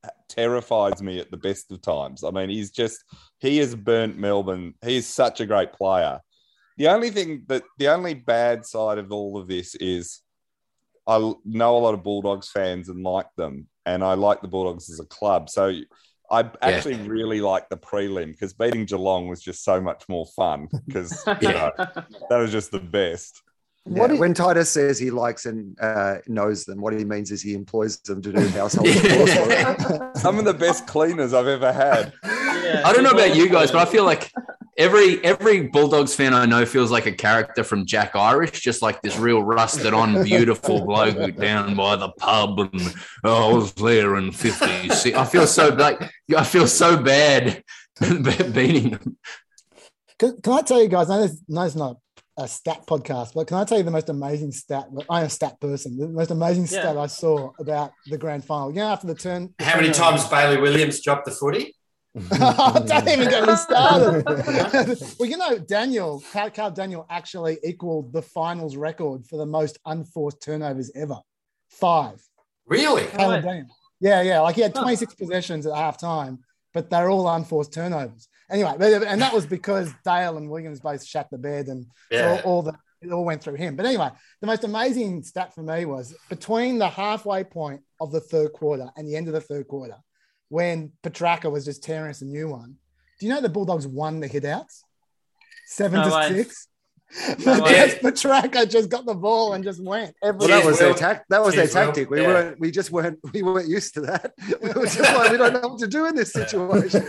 terrifies me at the best of times. I mean, he's just, he has burnt Melbourne. He is such a great player. The only thing that, the only bad side of all of this is I know a lot of Bulldogs fans and like them, and I like the Bulldogs as a club. So I actually yeah. really like the prelim because beating Geelong was just so much more fun because you know, that was just the best. Yeah, is, when Titus says he likes and uh, knows them, what he means is he employs them to do household chores. Some of the best cleaners I've ever had. Yeah, I don't know about you guys, but I feel like every every Bulldogs fan I know feels like a character from Jack Irish, just like this real rusted on, beautiful bloke down by the pub, and oh, I was there in fifties. I feel so like I feel so bad beating them. Can, can I tell you guys? I know it's, no, it's not a stat podcast, but can I tell you the most amazing stat? I'm a stat person. The most amazing yeah. stat I saw about the grand final. You know, after the turn. How many times Bailey Williams dropped the footy? Don't even get me started. Well, you know, Daniel, Carl Daniel actually equaled the finals record for the most unforced turnovers ever. Five. Really? Carl Daniel. Yeah, yeah. Like he had twenty-six huh. possessions at half time, but they're all unforced turnovers. Anyway, and that was because Dale and Williams both shat the bed, and yeah. all, all the it all went through him. But anyway, the most amazing stat for me was between the halfway point of the third quarter and the end of the third quarter, when Petrarca was just tearing us a new one. Do you know the Bulldogs won the hitouts? Seven no to way. six. No Petrarca just got the ball and just went. Every well, that was their tac- That was Cheers, their tactic. Will. We yeah. weren't. We just weren't. We weren't used to that. We were just like, we don't know what to do in this situation.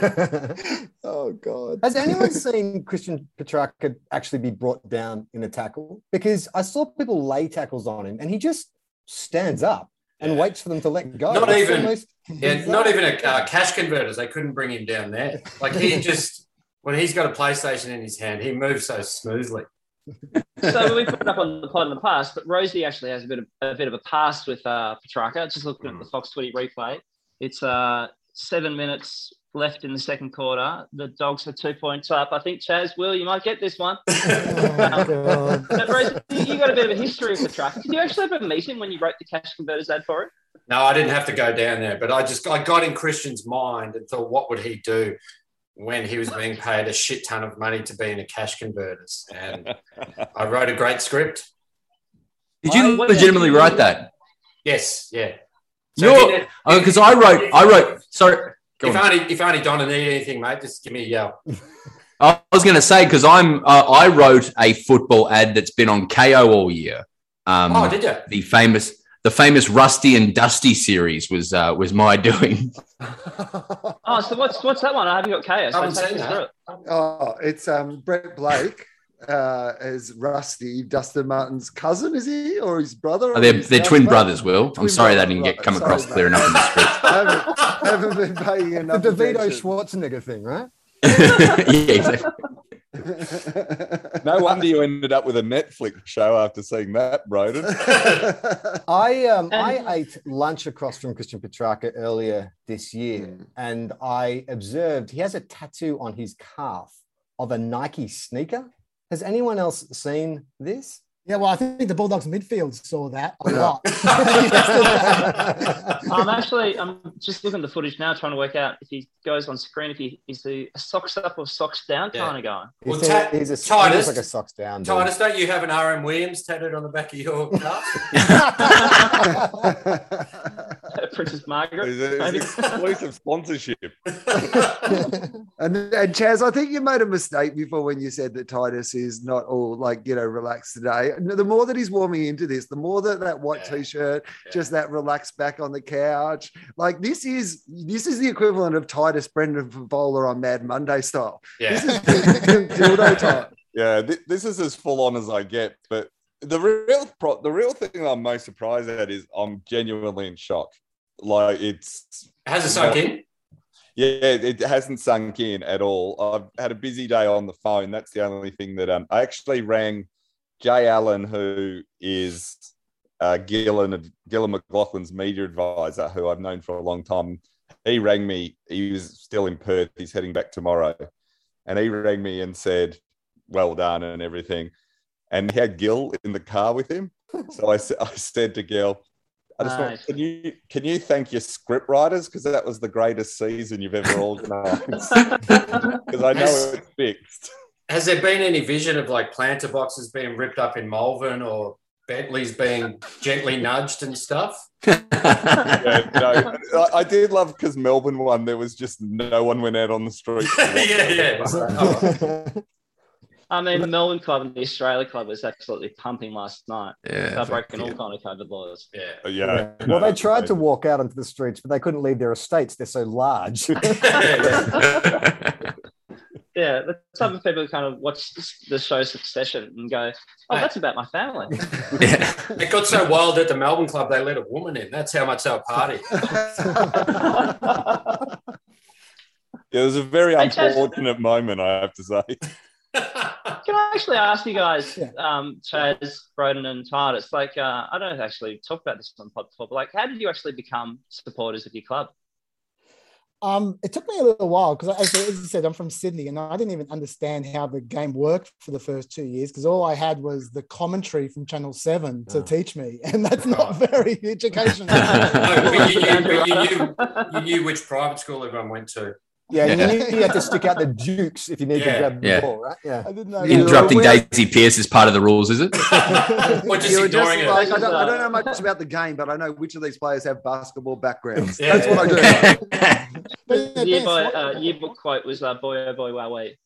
Oh God! Has anyone seen Christian Petrarca actually be brought down in a tackle? Because I saw people lay tackles on him, and he just stands up and yeah. waits for them to let go. Not That's even. Almost, yeah, not even a uh, cash converters. They couldn't bring him down there. Like he just when he's got a PlayStation in his hand, he moves so smoothly. So we put it up on the pod in the past, but Rosie actually has a bit of a bit of a past with uh, Petrarca. Just looking at the Fox Footy replay, it's uh, seven minutes left in the second quarter. The Dogs are two points up. I think Chaz, Will, you might get this one. Oh, um, but Rosie, you got a bit of a history with Petrarca. Did you actually ever meet him when you wrote the cash converters ad for it? No, I didn't have to go down there, but I just I got in Christian's mind and thought, what would he do when he was being paid a shit ton of money to be in a cash converters? And I wrote a great script. Did you I, legitimately you, write that? Yes, yeah. So because oh, I wrote, I wrote. Sorry, if on. only if only Donna need anything, mate, just give me a yell. I was going to say because I'm uh, I wrote a football ad that's been on K O all year. Um, oh, did you? The famous. The famous Rusty and Dusty series was uh, was my doing. Oh, so what's what's that one? I haven't got K O. So I haven't seen that. It. Oh, it's um, Brett Blake uh, as Rusty, Dustin Martin's cousin, is he, or his brother? Oh, they're they're twin mate? brothers, Will. Twin I'm sorry brother, that didn't get come sorry, across mate. clear enough in the script. I haven't, I haven't been paying enough The DeVito Schwarzenegger thing, right? Yeah, exactly. No wonder you ended up with a Netflix show after seeing that, Broden. I um I ate lunch across from Christian Petrarca earlier this year, mm. and I observed he has a tattoo on his calf of a Nike sneaker. Has anyone else seen this? Yeah, well, I think the Bulldogs midfield saw that a lot. I'm actually, I'm just looking at the footage now, trying to work out if he goes on screen, if he is he a socks up or socks down yeah. kind of guy. Well, he's, ta- he's a, Titus, like a socks down. Dude. Titus, don't you have an R M Williams tattooed on the back of your car? Princess Margaret. It's an exclusive sponsorship. and, and Chaz, I think you made a mistake before when you said that Titus is not all like, you know, relaxed today. The more that he's warming into this, the more that that white yeah. t-shirt, yeah. just that relaxed back on the couch. Like this is this is the equivalent of Titus Brendan Favola on Mad Monday style. Yeah. This is dildo time. Yeah, th- this is as full on as I get. But the real pro- the real thing that I'm most surprised at is I'm genuinely in shock. Like it's has it sunk in? Yeah, it hasn't sunk in at all. I've had a busy day on the phone. That's the only thing that um, I actually rang Jay Allen, who is uh, Gillan, Gillan McLaughlin's media advisor, who I've known for a long time. He rang me. He was still in Perth. He's heading back tomorrow. And he rang me and said, well done and everything. And he had Gil in the car with him. So I, I said to Gil, I just Nice. want, can you can you thank your script writers, because that was the greatest season you've ever organised? Because I know it's fixed. Has there been any vision of like planter boxes being ripped up in Malvern or Bentley's being gently nudged and stuff? Yeah, no, I, I did love because Melbourne won. There was just no one went out on the street. yeah, yeah. Oh. I mean, the Melbourne club and the Australia club was absolutely pumping last night. Yeah, They're breaking yeah. all kind of COVID laws. Yeah. Yeah. yeah. Well, No, they tried amazing. to walk out onto the streets, but they couldn't leave their estates. They're so large. Yeah, the type of people who kind of watch the show Succession and go, oh, that's about my family. Yeah. It got so wild at the Melbourne club, they let a woman in. That's how much they were party. Yeah, it was a very Hey, Chaz. unfortunate moment, I have to say. Can I actually ask you guys, Yeah. um, Chaz, Broden, and Titus, like, uh, I don't actually talk about this on pod before, but like, how did you actually become supporters of your club? Um, it took me a little while because, as, as you said, I'm from Sydney, and I didn't even understand how the game worked for the first two years because all I had was the commentary from Channel Seven to Oh. teach me, and that's not very educational. No, but you, knew, but you, knew, you knew which private school everyone went to. Yeah, Yeah. you, knew you had to stick out the dukes if you needed Yeah. to grab the Yeah. ball, right? Yeah. I didn't know. Interrupting Well, Daisy Pearce is part of the rules, is it? Or just You were ignoring it. like, I, don't, I don't know much about the game, but I know which of these players have basketball backgrounds. Yeah. That's what I do. But, The yeah, yearbook, Ben, uh, yearbook quote was, uh, boy, oh boy, wow, wait.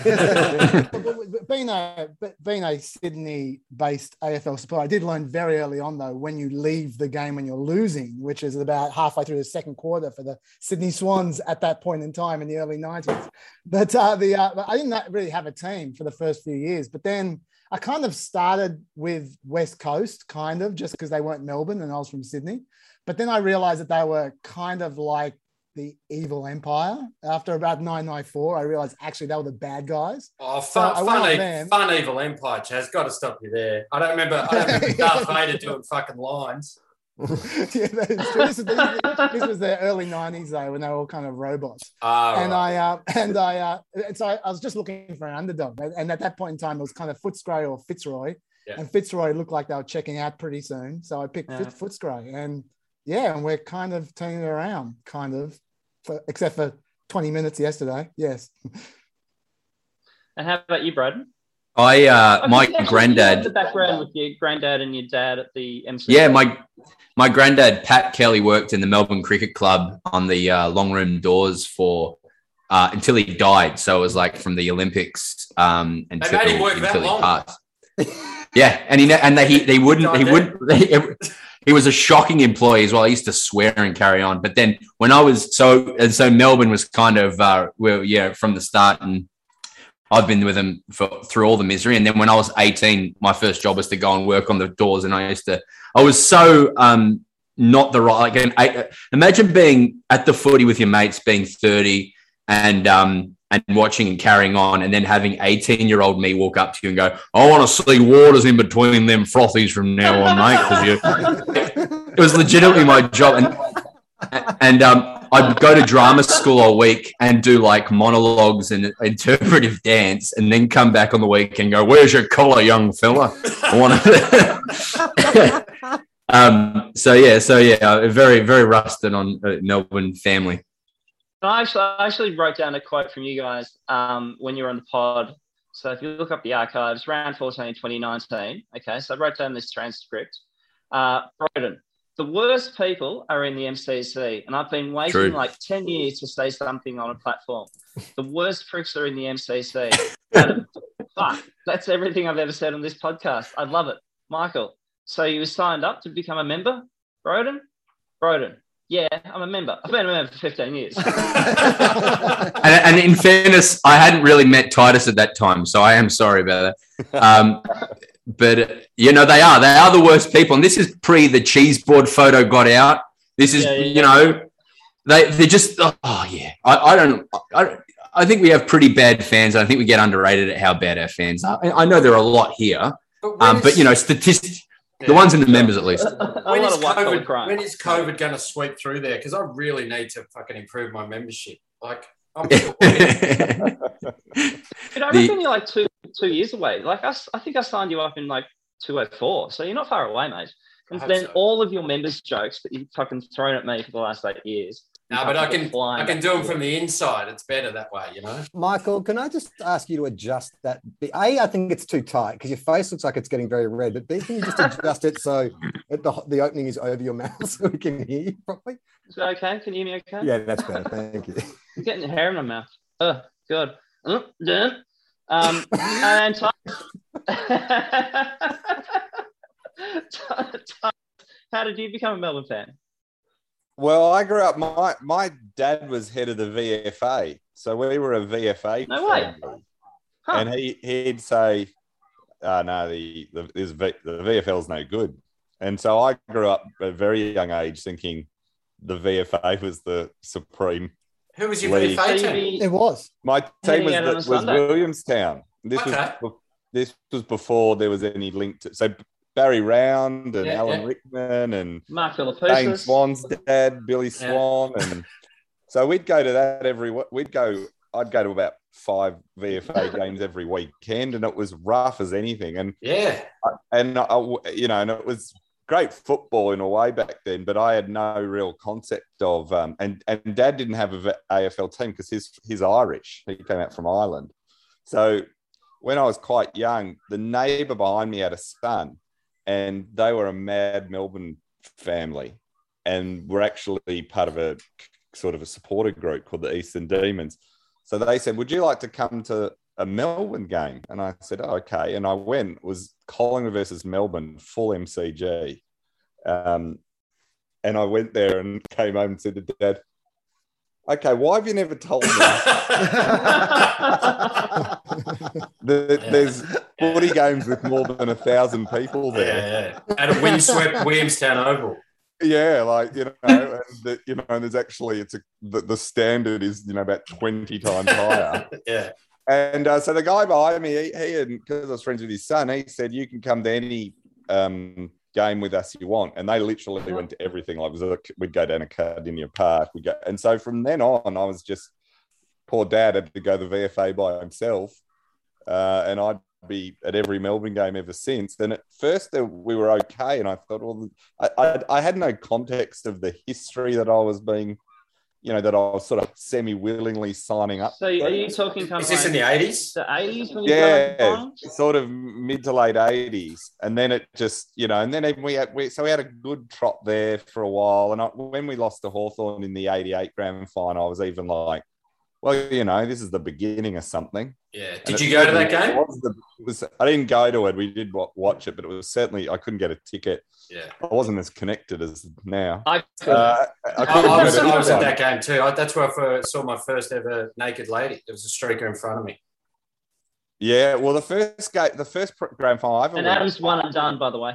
being a being a Sydney-based A F L supporter, I did learn very early on though when you leave the game when you're losing, which is about halfway through the second quarter for the Sydney Swans at that point in time in the early nineties. But uh, the uh, I didn't really have a team for the first few years, but then I kind of started with West Coast, kind of just because they weren't Melbourne and I was from Sydney. But then I realized that they were kind of like the evil empire. After about nine ninety-four, I realized actually they were the bad guys. Oh, So fun, I went fun, on e- them. fun evil empire, Chaz. Got to stop you there. I don't remember. I don't remember Darth Vader doing fucking lines. Yeah, that is true. This, is, this was the early nineties though, when they were all kind of robots. Ah, And right. I uh, and I uh, and so I, I was just looking for an underdog, and and at that point in time, it was kind of Footscray or Fitzroy, Yeah. and Fitzroy looked like they were checking out pretty soon, so I picked Yeah. Fitz, Footscray, and yeah, and we're kind of turning it around, kind of, for, except for twenty minutes yesterday. Yes. And how about you, Braden? I, uh, Oh, my you actually- you had the granddad, background with your granddad and your dad at the M C. yeah, my my granddad Pat Kelly worked in the Melbourne Cricket Club on the uh, long room doors for uh, until he died. So it was like from the Olympics um, until, made him work that until he long? passed. Yeah, and he ne- and they, he they wouldn't he Died wouldn't. He, he was a shocking employee as well. He used to swear and carry on. But then when I was so and so Melbourne was kind of uh, well, yeah, from the start, and I've been with him for, through all the misery. And then when I was eighteen, my first job was to go and work on the doors, and I used to. I was so um, not the right. Like, an, I, imagine being at the footy with your mates, being thirty, and um, and watching and carrying on, and then having eighteen-year-old me walk up to you and go, "I want to see waters in between them frothies from now on, mate." Because you, it was legitimately my job, and and um, I'd go to drama school all week and do like monologues and interpretive dance, and then come back on the week and go, "Where's your collar, young fella?" I want to. um. So yeah. So yeah. Very very rusted on uh, Melbourne family. I actually, I actually wrote down a quote from you guys um, when you were on the pod. So if you look up the archives, round fourteen, twenty nineteen. Okay, so I wrote down this transcript. Uh, Broden, the worst people are in the M C C, and I've been waiting True. like ten years to say something on a platform. The worst pricks are in the M C C. And, fuck, that's everything I've ever said on this podcast. I love it. Michael, so you signed up to become a member, Broden? Broden. Yeah, I'm a member. I've been a member for fifteen years. and, and in fairness, I hadn't really met Titus at that time, so I am sorry about that. Um, but uh, you know, they are they are the worst people, and this is pre the cheese board photo got out. This is Yeah, yeah, you know, they they're just oh yeah. I, I don't I don't. I think we have pretty bad fans. I think we get underrated at how bad our fans are. I, I know there are a lot here, But, when um, is- but you know, statistics. The Yeah. ones in the members, at least. a when lot is of white collar COVID, crime. when is COVID going to sweep through there? Because I really need to fucking improve my membership. Like, I'm Dude, I The- reckon you're like two two years away. Like I, s- I think I signed you up in like two oh four, so you're not far away, mate. And hope then so. all of your members' jokes that you've fucking thrown at me for the last eight years. you No, but I fucking can get flying I can back do to them you. from the inside. It's better that way, you know. Michael, can I just ask you to adjust that? B- A, I think it's too tight because your face looks like it's getting very red. But B, can you just adjust it so that the, the opening is over your mouth so we can hear you properly? Is that okay? Can you hear me okay? Yeah, that's better. Thank you. I'm getting hair in my mouth. Oh, God. Mm, yeah. Um, and Ty- Ty- Ty- how did you become a Melbourne fan? Well, I grew up. My my dad was head of the V F A, so we were a V F A No way. family. Huh. And he he'd say, "Oh no, the the this v, the V F L's no good." And so I grew up at a very young age thinking the V F A was the supreme. Who was your League. V F A So you'd team? be- It was. My team Heading was, out on a was Sunday. Williamstown. This Okay. was this was before there was any link to. So Barry Round and Yeah, Alan yeah. Rickman and Mark Dane Philippoussis. Swan's dad, Billy Swan, and so we'd go to that every. We'd go. I'd go to about five V F A games every weekend, and it was rough as anything. And Yeah. and I, you know, and it was great football in a way back then, but I had no real concept of. Um, and and Dad didn't have a A F L team because he's he's Irish. He came out from Ireland, so when I was quite young, the neighbour behind me had a son. And they were a mad Melbourne family and were actually part of a sort of a supporter group called the Eastern Demons. So they said, would you like to come to a Melbourne game? And I said, oh, okay. And I went. It was Collingwood versus Melbourne, full M C G. Um, and I went there and came home and said to Dad, okay, why have you never told me? the, Yeah. There's forty games with more than a thousand people there. Yeah, yeah. At a windswept Williamstown Oval. Yeah, like you know, and the, you know, and there's actually it's a the, the standard is you know about twenty times higher. Yeah. And uh, so the guy behind me, he, he and because I was friends with his son, he said you can come to any um, game with us you want, and they literally went to everything. Like it was a, we'd go down to Cardinia Park, we go, and so from then on, I was just poor Dad had to go to the V F A by himself, uh, and I'd be at every Melbourne game ever since. Then at first uh, we were okay, and I thought, well, I, I, I had no context of the history that I was being, you know, that I was sort of semi-willingly signing up. So are for. you talking kind Is of this like in the eighties? the eighties when you Yeah, got into finals? sort of mid to late eighties, and then it just, you know, and then even we had, we, so we had a good trot there for a while. And I, when we lost to Hawthorn in the eighty-eight grand final, I was even like, well, you know, this is the beginning of something. Yeah. And Did it you go to that certainly game? was the- it was- I didn't go to it. We did wa- watch it, but it was certainly I couldn't get a ticket. Yeah. I wasn't as connected as now. I Uh, I, I, couldn't I go was, to I this was at one. that game too. I, that's where I first saw my first ever naked lady. There was a streaker in front of me. Yeah, well, the first game, the first pr- grand final I ever and went- Adam's one and done, by the way.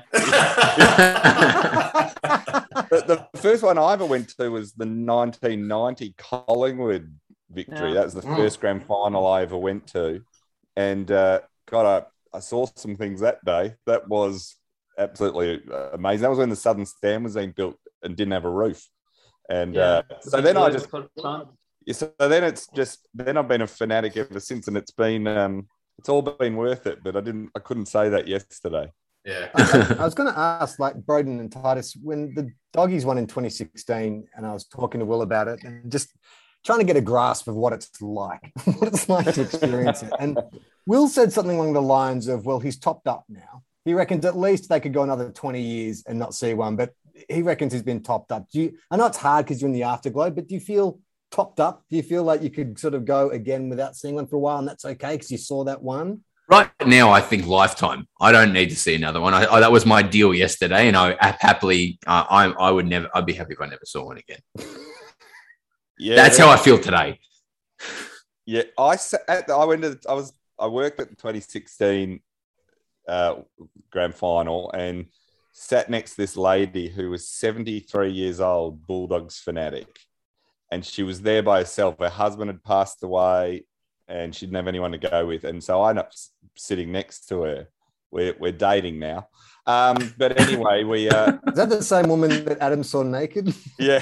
the, the first one I ever went to was the nineteen ninety Collingwood victory. Yeah. That was the Mm. first grand final I ever went to. And uh, God, I, I saw some things that day. That was absolutely uh, amazing. That was when the Southern Stand was being built and didn't have a roof. And uh, so then I just, yeah, so then it's just, then I've been a fanatic ever since. And it's been, um, it's all been worth it. But I didn't, I couldn't say that yesterday. Yeah. I was going to ask, like Broden and Titus, when the Doggies won in twenty sixteen, and I was talking to Will about it, and just trying to get a grasp of what it's like, what it's like to experience it. And Will said something along the lines of, "Well, he's topped up now. He reckons at least they could go another twenty years and not see one, but he reckons he's been topped up." Do you? I know it's hard because you're in the afterglow, but do you feel topped up? Do you feel like you could sort of go again without seeing one for a while, and that's okay because you saw that one? Right now, I think lifetime. I don't need to see another one. I, I, that was my deal yesterday, and I happily, uh, I, I would never. I'd be happy if I never saw one again. Yeah, That's how I feel today. Yeah, I sa- at the, I went to the, I was I worked at the twenty sixteen uh, grand final and sat next to this lady who was seventy-three years old, Bulldogs fanatic, and she was there by herself. Her husband had passed away, and she didn't have anyone to go with, and so I ended up s- sitting next to her. We're we're dating now, um, but anyway, we uh, Is that the same woman that Adam saw naked? yeah.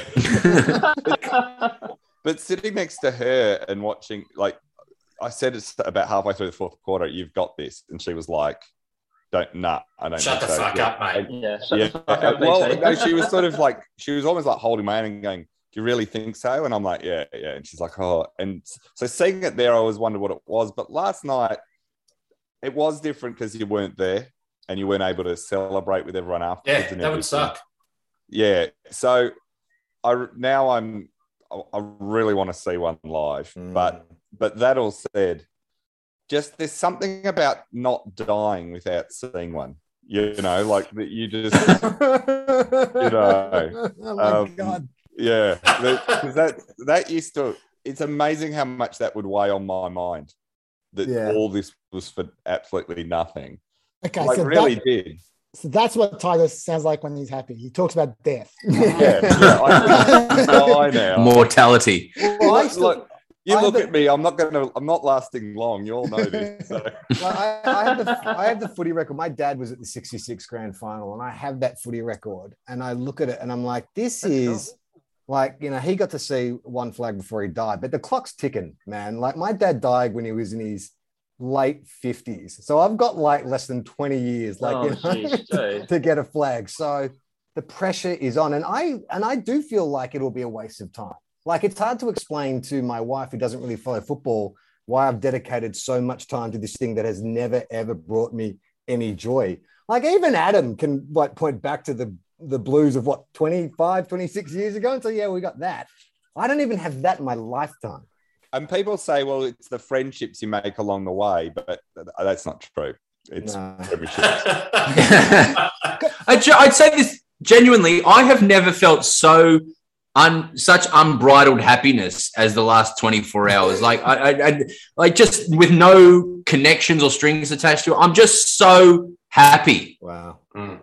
But sitting next to her and watching, like I said, it's about halfway through the fourth quarter, you've got this. And she was like, don't, nah, I don't Shut the think so. fuck yeah. up, mate. Yeah, shut Yeah. the fuck up, Well, B T. no, she was sort of like, she was almost like holding my hand and going, do you really think so? And I'm like, yeah, yeah. And she's like, oh. And so seeing it there, I always wondered what it was. But last night, it was different because you weren't there and you weren't able to celebrate with everyone afterwards. Yeah, and that everything. would suck. Yeah. So I now I'm, I really want to see one live. Mm. But, but that all said, just there's something about not dying without seeing one. You know, like that you just, you know. Oh my um, God. Yeah, because that that used to. It's amazing how much that would weigh on my mind. That Yeah. all this was for absolutely nothing. Okay, Like so really that- did. So that's what Tyler sounds like when he's happy. He talks about death. Yeah, yeah. I die now. Mortality. Well, I Look, still- look, you I look have at me. I'm not going to. I'm not lasting long. You all know this. So. Well, I, I, have the, I have the footy record. My dad was at the sixty-six grand final, and I have that footy record. And I look at it, and I'm like, this That's is cool. like, you know, he got to see one flag before he died, but the clock's ticking, man. Like my dad died when he was in his late fifties, so I've got like less than twenty years, like Oh, you know, geez, dude. to get a flag. So the pressure is on, and I and I do feel like it'll be a waste of time. Like it's hard to explain to my wife who doesn't really follow football why I've dedicated so much time to this thing that has never, ever brought me any joy. Like even Adam can like point back to the, the Blues of what, twenty-five, twenty-six years ago and say, yeah, we got that. I don't even have that in my lifetime. And people say, well, it's the friendships you make along the way, but that's not true. It's No. friendships. I'd, I'd say this genuinely. I have never felt so un, such unbridled happiness as the last twenty-four hours. Like I, I, I, like just with no connections or strings attached to it. I'm just so happy. Wow. Mm.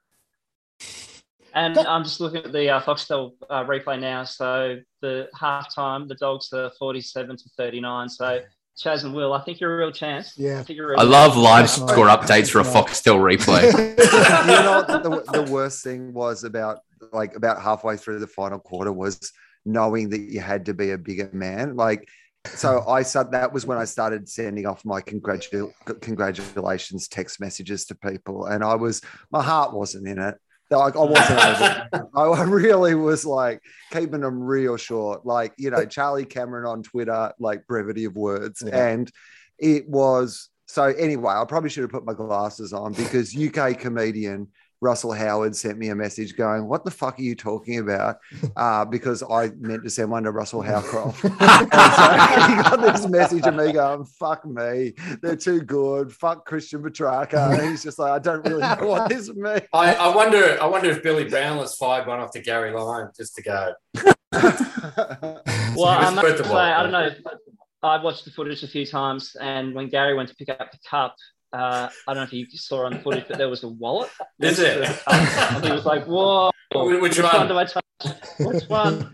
And I'm just looking at the uh, Foxtel uh, replay now. So the halftime, the Dogs are forty-seven to thirty-nine. So Chaz and Will, I think you're a real chance. Yeah. I think you're a real I love live Yeah. score updates for a Foxtel replay. You know what the, the worst thing was about like about halfway through the final quarter was knowing that you had to be a bigger man. Like, so I said that was when I started sending off my congratu- congratulations text messages to people, and I was my heart wasn't in it. Like I wasn't able. I really was like keeping them real short. Like, you know, Charlie Cameron on Twitter, like brevity of words. Yeah. And it was so anyway, I probably should have put my glasses on because U K comedian Russell Howard sent me a message going, what the fuck are you talking about? Uh, because I meant to send one to Russell Howcroft. And so he got this message of me going, fuck me. They're too good. Fuck Christian Petrarca. And he's just like, I don't really know what this means. I, I wonder. I wonder if Billy Brownless fired one off to Gary Lyon just to go. Well, I It's must worth the say, while. I don't know. I've watched the footage a few times, and when Gary went to pick up the cup, uh, I don't know if you saw on the footage, but there was a wallet. Is next it? to the cup. And he was like, "Whoa, Which which one? one do I touch? Which one?"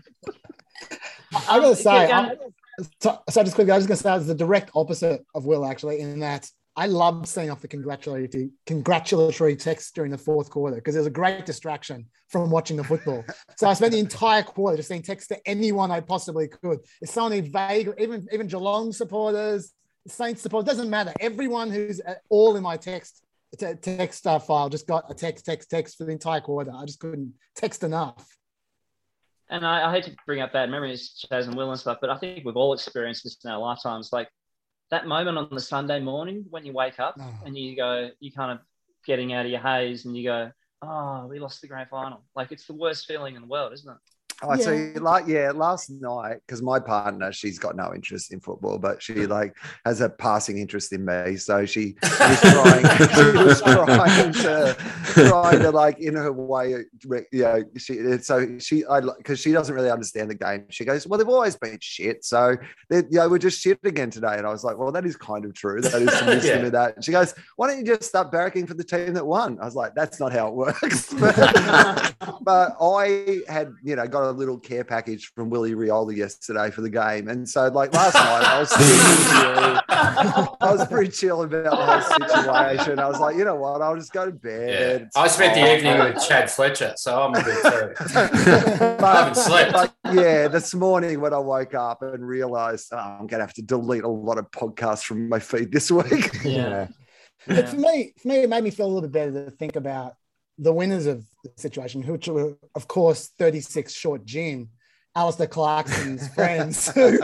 I gotta say, Yeah, I, so, so just quickly, I was gonna say I was the direct opposite of Will actually, in that I loved seeing off the congratulatory congratulatory text during the fourth quarter because it was a great distraction from watching the football. So I spent the entire quarter just saying text to anyone I possibly could. If someone needs vague, even even Geelong supporters, Saints supporters, doesn't matter. Everyone who's at all in my text t- text uh, file just got a text, text, text for the entire quarter. I just couldn't text enough. And I, I hate to bring up bad memories, Chaz and Will and stuff, but I think we've all experienced this in our lifetimes. Like that moment on the Sunday morning when you wake up Oh. and you go, you kind of getting out of your haze and you go, oh, we lost the grand final. Like it's the worst feeling in the world, isn't it? I Yeah. see, like, yeah, last night, because my partner, she's got no interest in football, but she like has a passing interest in me. So she was trying, she was trying to, trying to like in her way, you know, she, so she, I, because she doesn't really understand the game. She goes, well, they've always been shit. So they, you know, we're just shit again today. And I was like, well, that is kind of true. That is some wisdom Yeah. in that. And she goes, why don't you just start barracking for the team that won? I was like, that's not how it works. but, but I had, you know, got a little care package from Willie Rioli yesterday for the game. And so like last night I was pretty chill. I was pretty chill about the whole situation. I was like, you know what, I'll just go to bed. Yeah. It's I spent the fine. evening with Chad Fletcher, so I'm a bit too. I haven't slept. But yeah, this morning when I woke up and realized oh, I'm going to have to delete a lot of podcasts from my feed this week. Yeah. But for me, for me, it made me feel a little bit better to think about the winners of the situation, which were, of course, thirty-six Short Gin, Alistair Clarkson's friends. Who,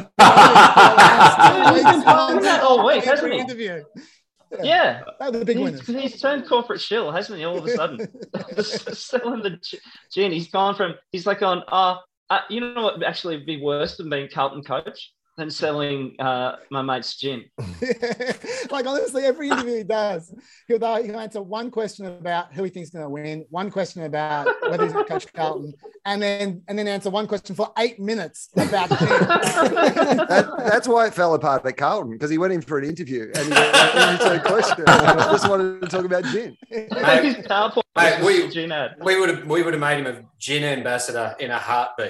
all week, hasn't he? Interview. Yeah, yeah. That was the big he's, winners. He's turned corporate shill, hasn't he? All of a sudden, selling the gin. He's gone from he's like on. Uh, uh, you know what? Would actually be worse than being Carlton coach than selling uh, my mate's gin. Like honestly, every interview he does, he'll, he'll answer one question about who he thinks is going to win, one question about whether he's going to coach Carlton, and then and then answer one question for eight minutes about gin. that, that's why it fell apart at Carlton, because he went in for an interview and he answered a question. I just wanted to talk about gin. Mate, mate, we, gin ad. we would have we would have made him a gin ambassador in a heartbeat.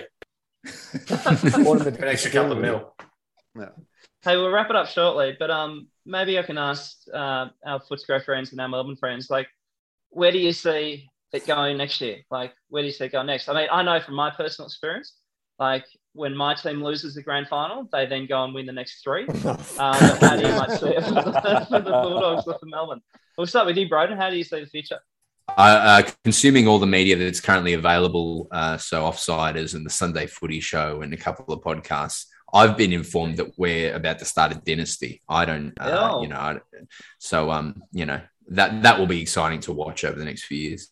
An extra couple of mil. No. Hey, we'll wrap it up shortly, but um, maybe I can ask uh, our Footscray friends and our Melbourne friends, like, where do you see it going next year? Like, where do you see it going next? I mean, I know from my personal experience, like, when my team loses the grand final, they then go and win the next three. um, how do you might see it for the, for the Bulldogs or for Melbourne? We'll start with you, Broden. How do you see the future? Uh, uh, consuming all the media that's currently available, uh, so Offsiders and the Sunday Footy Show and a couple of podcasts, I've been informed that we're about to start a dynasty. I don't, uh, oh. you know, I, so um, you know that that will be exciting to watch over the next few years.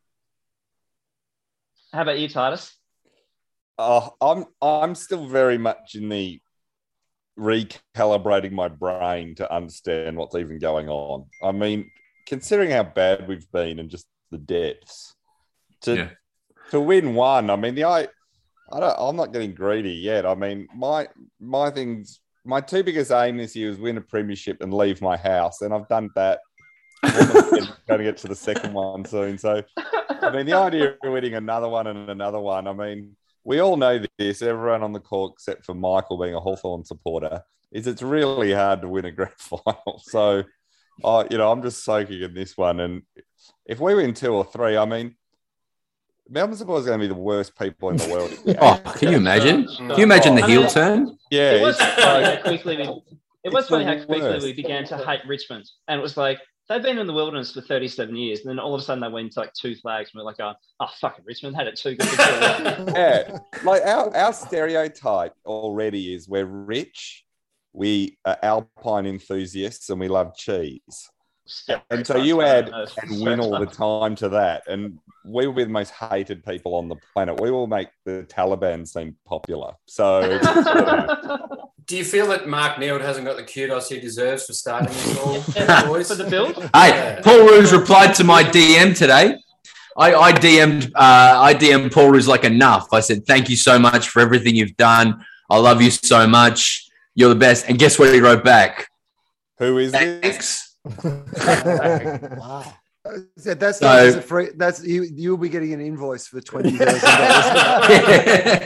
How about you, Titus? Oh, I'm I'm still very much in the recalibrating my brain to understand what's even going on. I mean, considering how bad we've been and just the depths, to Yeah. to win one. I mean, the I. I don't, I'm not getting greedy yet. I mean, my my things, my two biggest aim this year is win a premiership and leave my house, and I've done that. I'm going to get to the second one soon. So, I mean, the idea of winning another one and another one, I mean, we all know this, everyone on the court except for Michael being a Hawthorn supporter, is it's really hard to win a grand final. So, uh, you know, I'm just soaking in this one. And if we win two or three, I mean, Melbourne supporters are going to be the worst people in the world. Oh, can you imagine? Can you imagine the heel turn? Yeah. It was it's funny like- how quickly we, it was it's funny the how quickly worst. we began to hate Richmond. And it was like, they've been in the wilderness for thirty-seven years. And then all of a sudden they went to like two flags. And we're like, oh, oh fucking Richmond had it too good. Yeah, like our, our stereotype already is we're rich, we are alpine enthusiasts, and we love cheese. And so you add and win all the time to that, and we will be the most hated people on the planet. We will make the Taliban seem popular. So, Do you feel that Mark Neild hasn't got the kudos he deserves for starting this all, Yeah, boys? for the build? Hey, Paul Roos replied to my D M today. I, I D M'd uh, I D M'd Paul Roos like enough. I said, thank you so much for everything you've done. I love you so much. You're the best. And guess what he wrote back? who is this? Thanks. Wow. So that's So- that's a free. That's you. You'll be getting an invoice for twenty thousand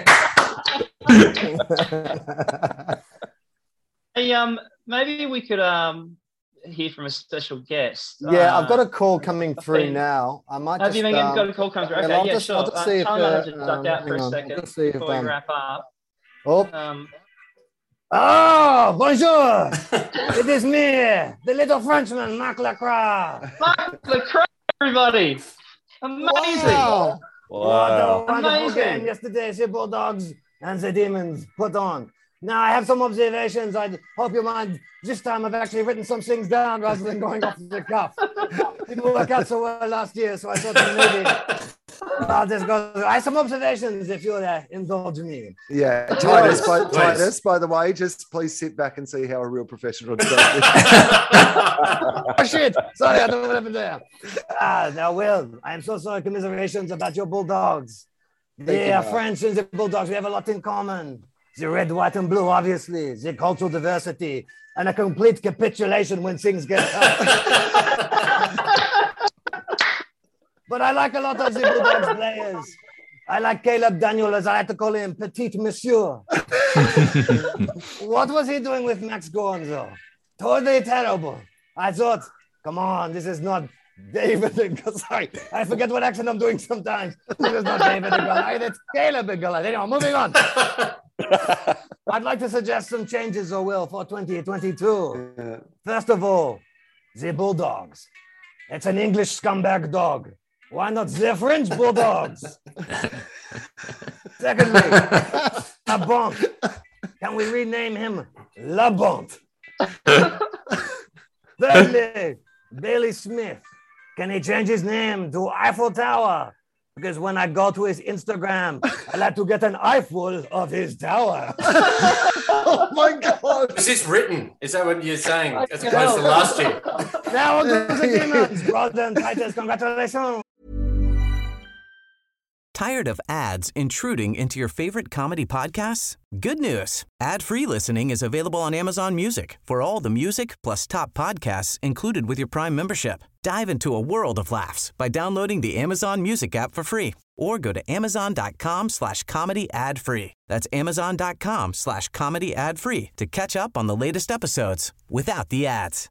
dollars. Hey, um, maybe we could um hear from a special guest. Yeah, Uh, I've got a call coming through been- now. I might Have just, you been um, got a call come through? yeah, Okay, I'll yeah, just- sure. I'll just Uh, see if, Tell me uh, to duck um, out for hang a on. second I'll just see if, before we um, wrap up. Oh, Um, oh, bonjour. It is me, the little Frenchman, Marc Lacroix. Mark Lacroix, everybody. Amazing. Wow. What a wonderful Amazing. game yesterday, the Bulldogs and the Demons put on. Now, I have some observations. I hope you mind. This time I've actually written some things down rather than going off the cuff. Didn't work out so well last year, so I thought maybe I'll just go. I have some observations if you'll uh, indulge me. Yeah, Titus, by, Please. Titus, by the way, just please sit back and see how a real professional does this. Oh, shit. Sorry, I don't know what happened there. Ah, now, Will, I am so sorry. Commiserations about your Bulldogs. Thank They you, are Mark. French and the Bulldogs. We have a lot in common. The red, white, and blue, obviously. The cultural diversity. And a complete capitulation when things get tough. But I like a lot of the Bulldogs players. I like Caleb Daniel, as I like to call him, Petit Monsieur. What was he doing with Max Gonzo? Totally terrible. I thought, come on, this is not David Igala. Sorry, I forget what accent I'm doing sometimes. This is not David Igala. It's Caleb Igala. Anyway, moving on. I'd like to suggest some changes, or will, for twenty twenty-two. Yeah. First of all, the Bulldogs. It's an English scumbag dog. Why not the French Bulldogs? Secondly, La Bonte. Can we rename him La Bonte? Thirdly, Bailey Smith. Can he change his name to Eiffel Tower? Because when I go to his Instagram, I like to get an eyeful of his tower. Oh my God. Is this written? Is that what you're saying? As opposed to last year? Now we'll go to the Demons. Brother and Titus, congratulations. Tired of ads intruding into your favorite comedy podcasts? Good news. Ad-free listening is available on Amazon Music for all the music plus top podcasts included with your Prime membership. Dive into a world of laughs by downloading the Amazon Music app for free or go to amazon.com slash comedy ad free. That's amazon.com slash comedy ad free to catch up on the latest episodes without the ads.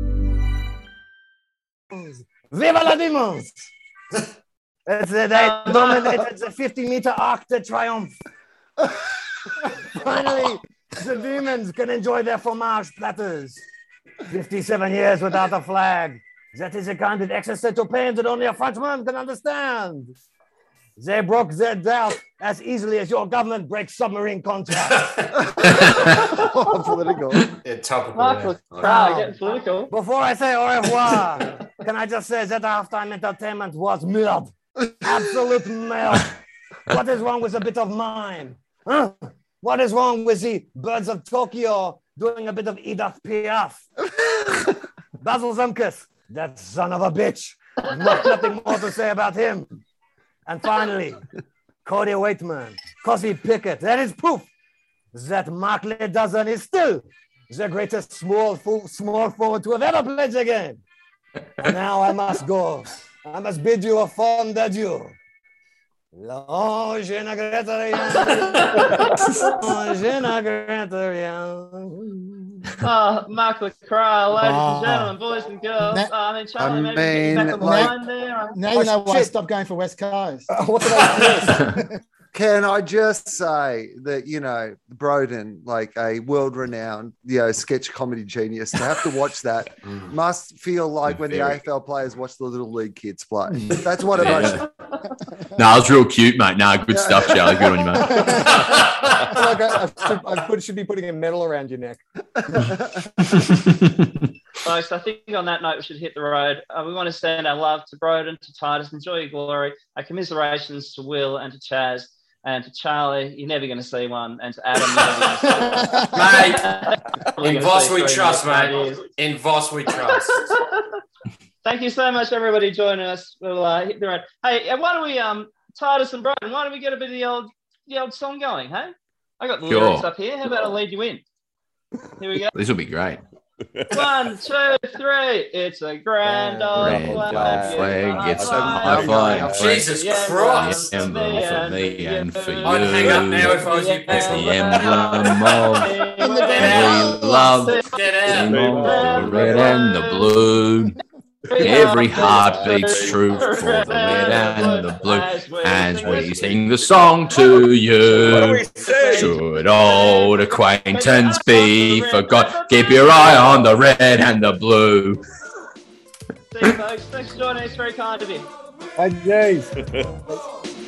Viva la Demons! It's, uh, they dominated the fifty meter Arc de Triomphe. Finally, the Demons can enjoy their fromage platters. fifty-seven years without a flag. That is a kind of existential pain that only a Frenchman can understand. They broke their doubt as easily as your government breaks submarine contracts. Political. Yeah, topical. Michael, Yeah. wow, getting political. Before I say au revoir, can I just say that halftime entertainment was merde. Absolute merde. What is wrong with a bit of mime? Huh? What is wrong with the Birds of Tokyo doing a bit of Edith Piaf? Basil Zemkes, that son of a bitch. Not, nothing more to say about him. And finally, Cody Waitman, Cosby Pickett. That is proof that Mark Ledozen is still the greatest small, full, small forward to have ever played the game. And now I must go. I must bid you a fond adieu. Oh, je ne regrette rien. Oh, je ne regrette rien. Oh, Mark LaCroix, ladies Oh. and gentlemen, boys and girls. Now- oh, I mean, Charlie, I maybe getting mean, back on the like- line there. Now you know Oh, why I shit. stopped going for West Coast. Uh, what did I miss? Can I just say that, you know, Broden, like a world-renowned, you know, sketch comedy genius, to have to watch that Mm. must feel like when the Very. A F L players watch the Little League kids play. That's what it Yeah. must. Nah, it was real cute, mate. Nah, good stuff, Charlie. Good on you, mate. I feel like I, I, should, I put, should be putting a medal around your neck. Folks, I think on that note, we should hit the road. Uh, we want to send our love to Broden, to Titus, enjoy your glory. Our commiserations to Will and to Chaz and to Charlie. You're never going to see one. And to Adam, you're never going to see Mate, in Voss we trust, mate. In Voss we trust. Thank you so much, everybody, joining us. We'll uh, hit the road. Hey, and why don't we, um, Titus and Broden, why don't we get a bit of the old, the old song going, hey? I got the Sure. lyrics up here. How about I lead you in? Here we go. This will be great. One, two, three. It's a grand old Grand flag. old flag, it's a high flag. Jesus Yeah, Christ. The emblem for me and for you. I'd hang up now if I was you. It's the emblem of In the every love. Get out. The red and the blue. Every heart beats true for the red and the blue as we sing the song to you. Should old acquaintance be forgot? Keep your eye on the red and the blue. See you, folks. Thanks for joining us. Very kind of you. Hey, jeez.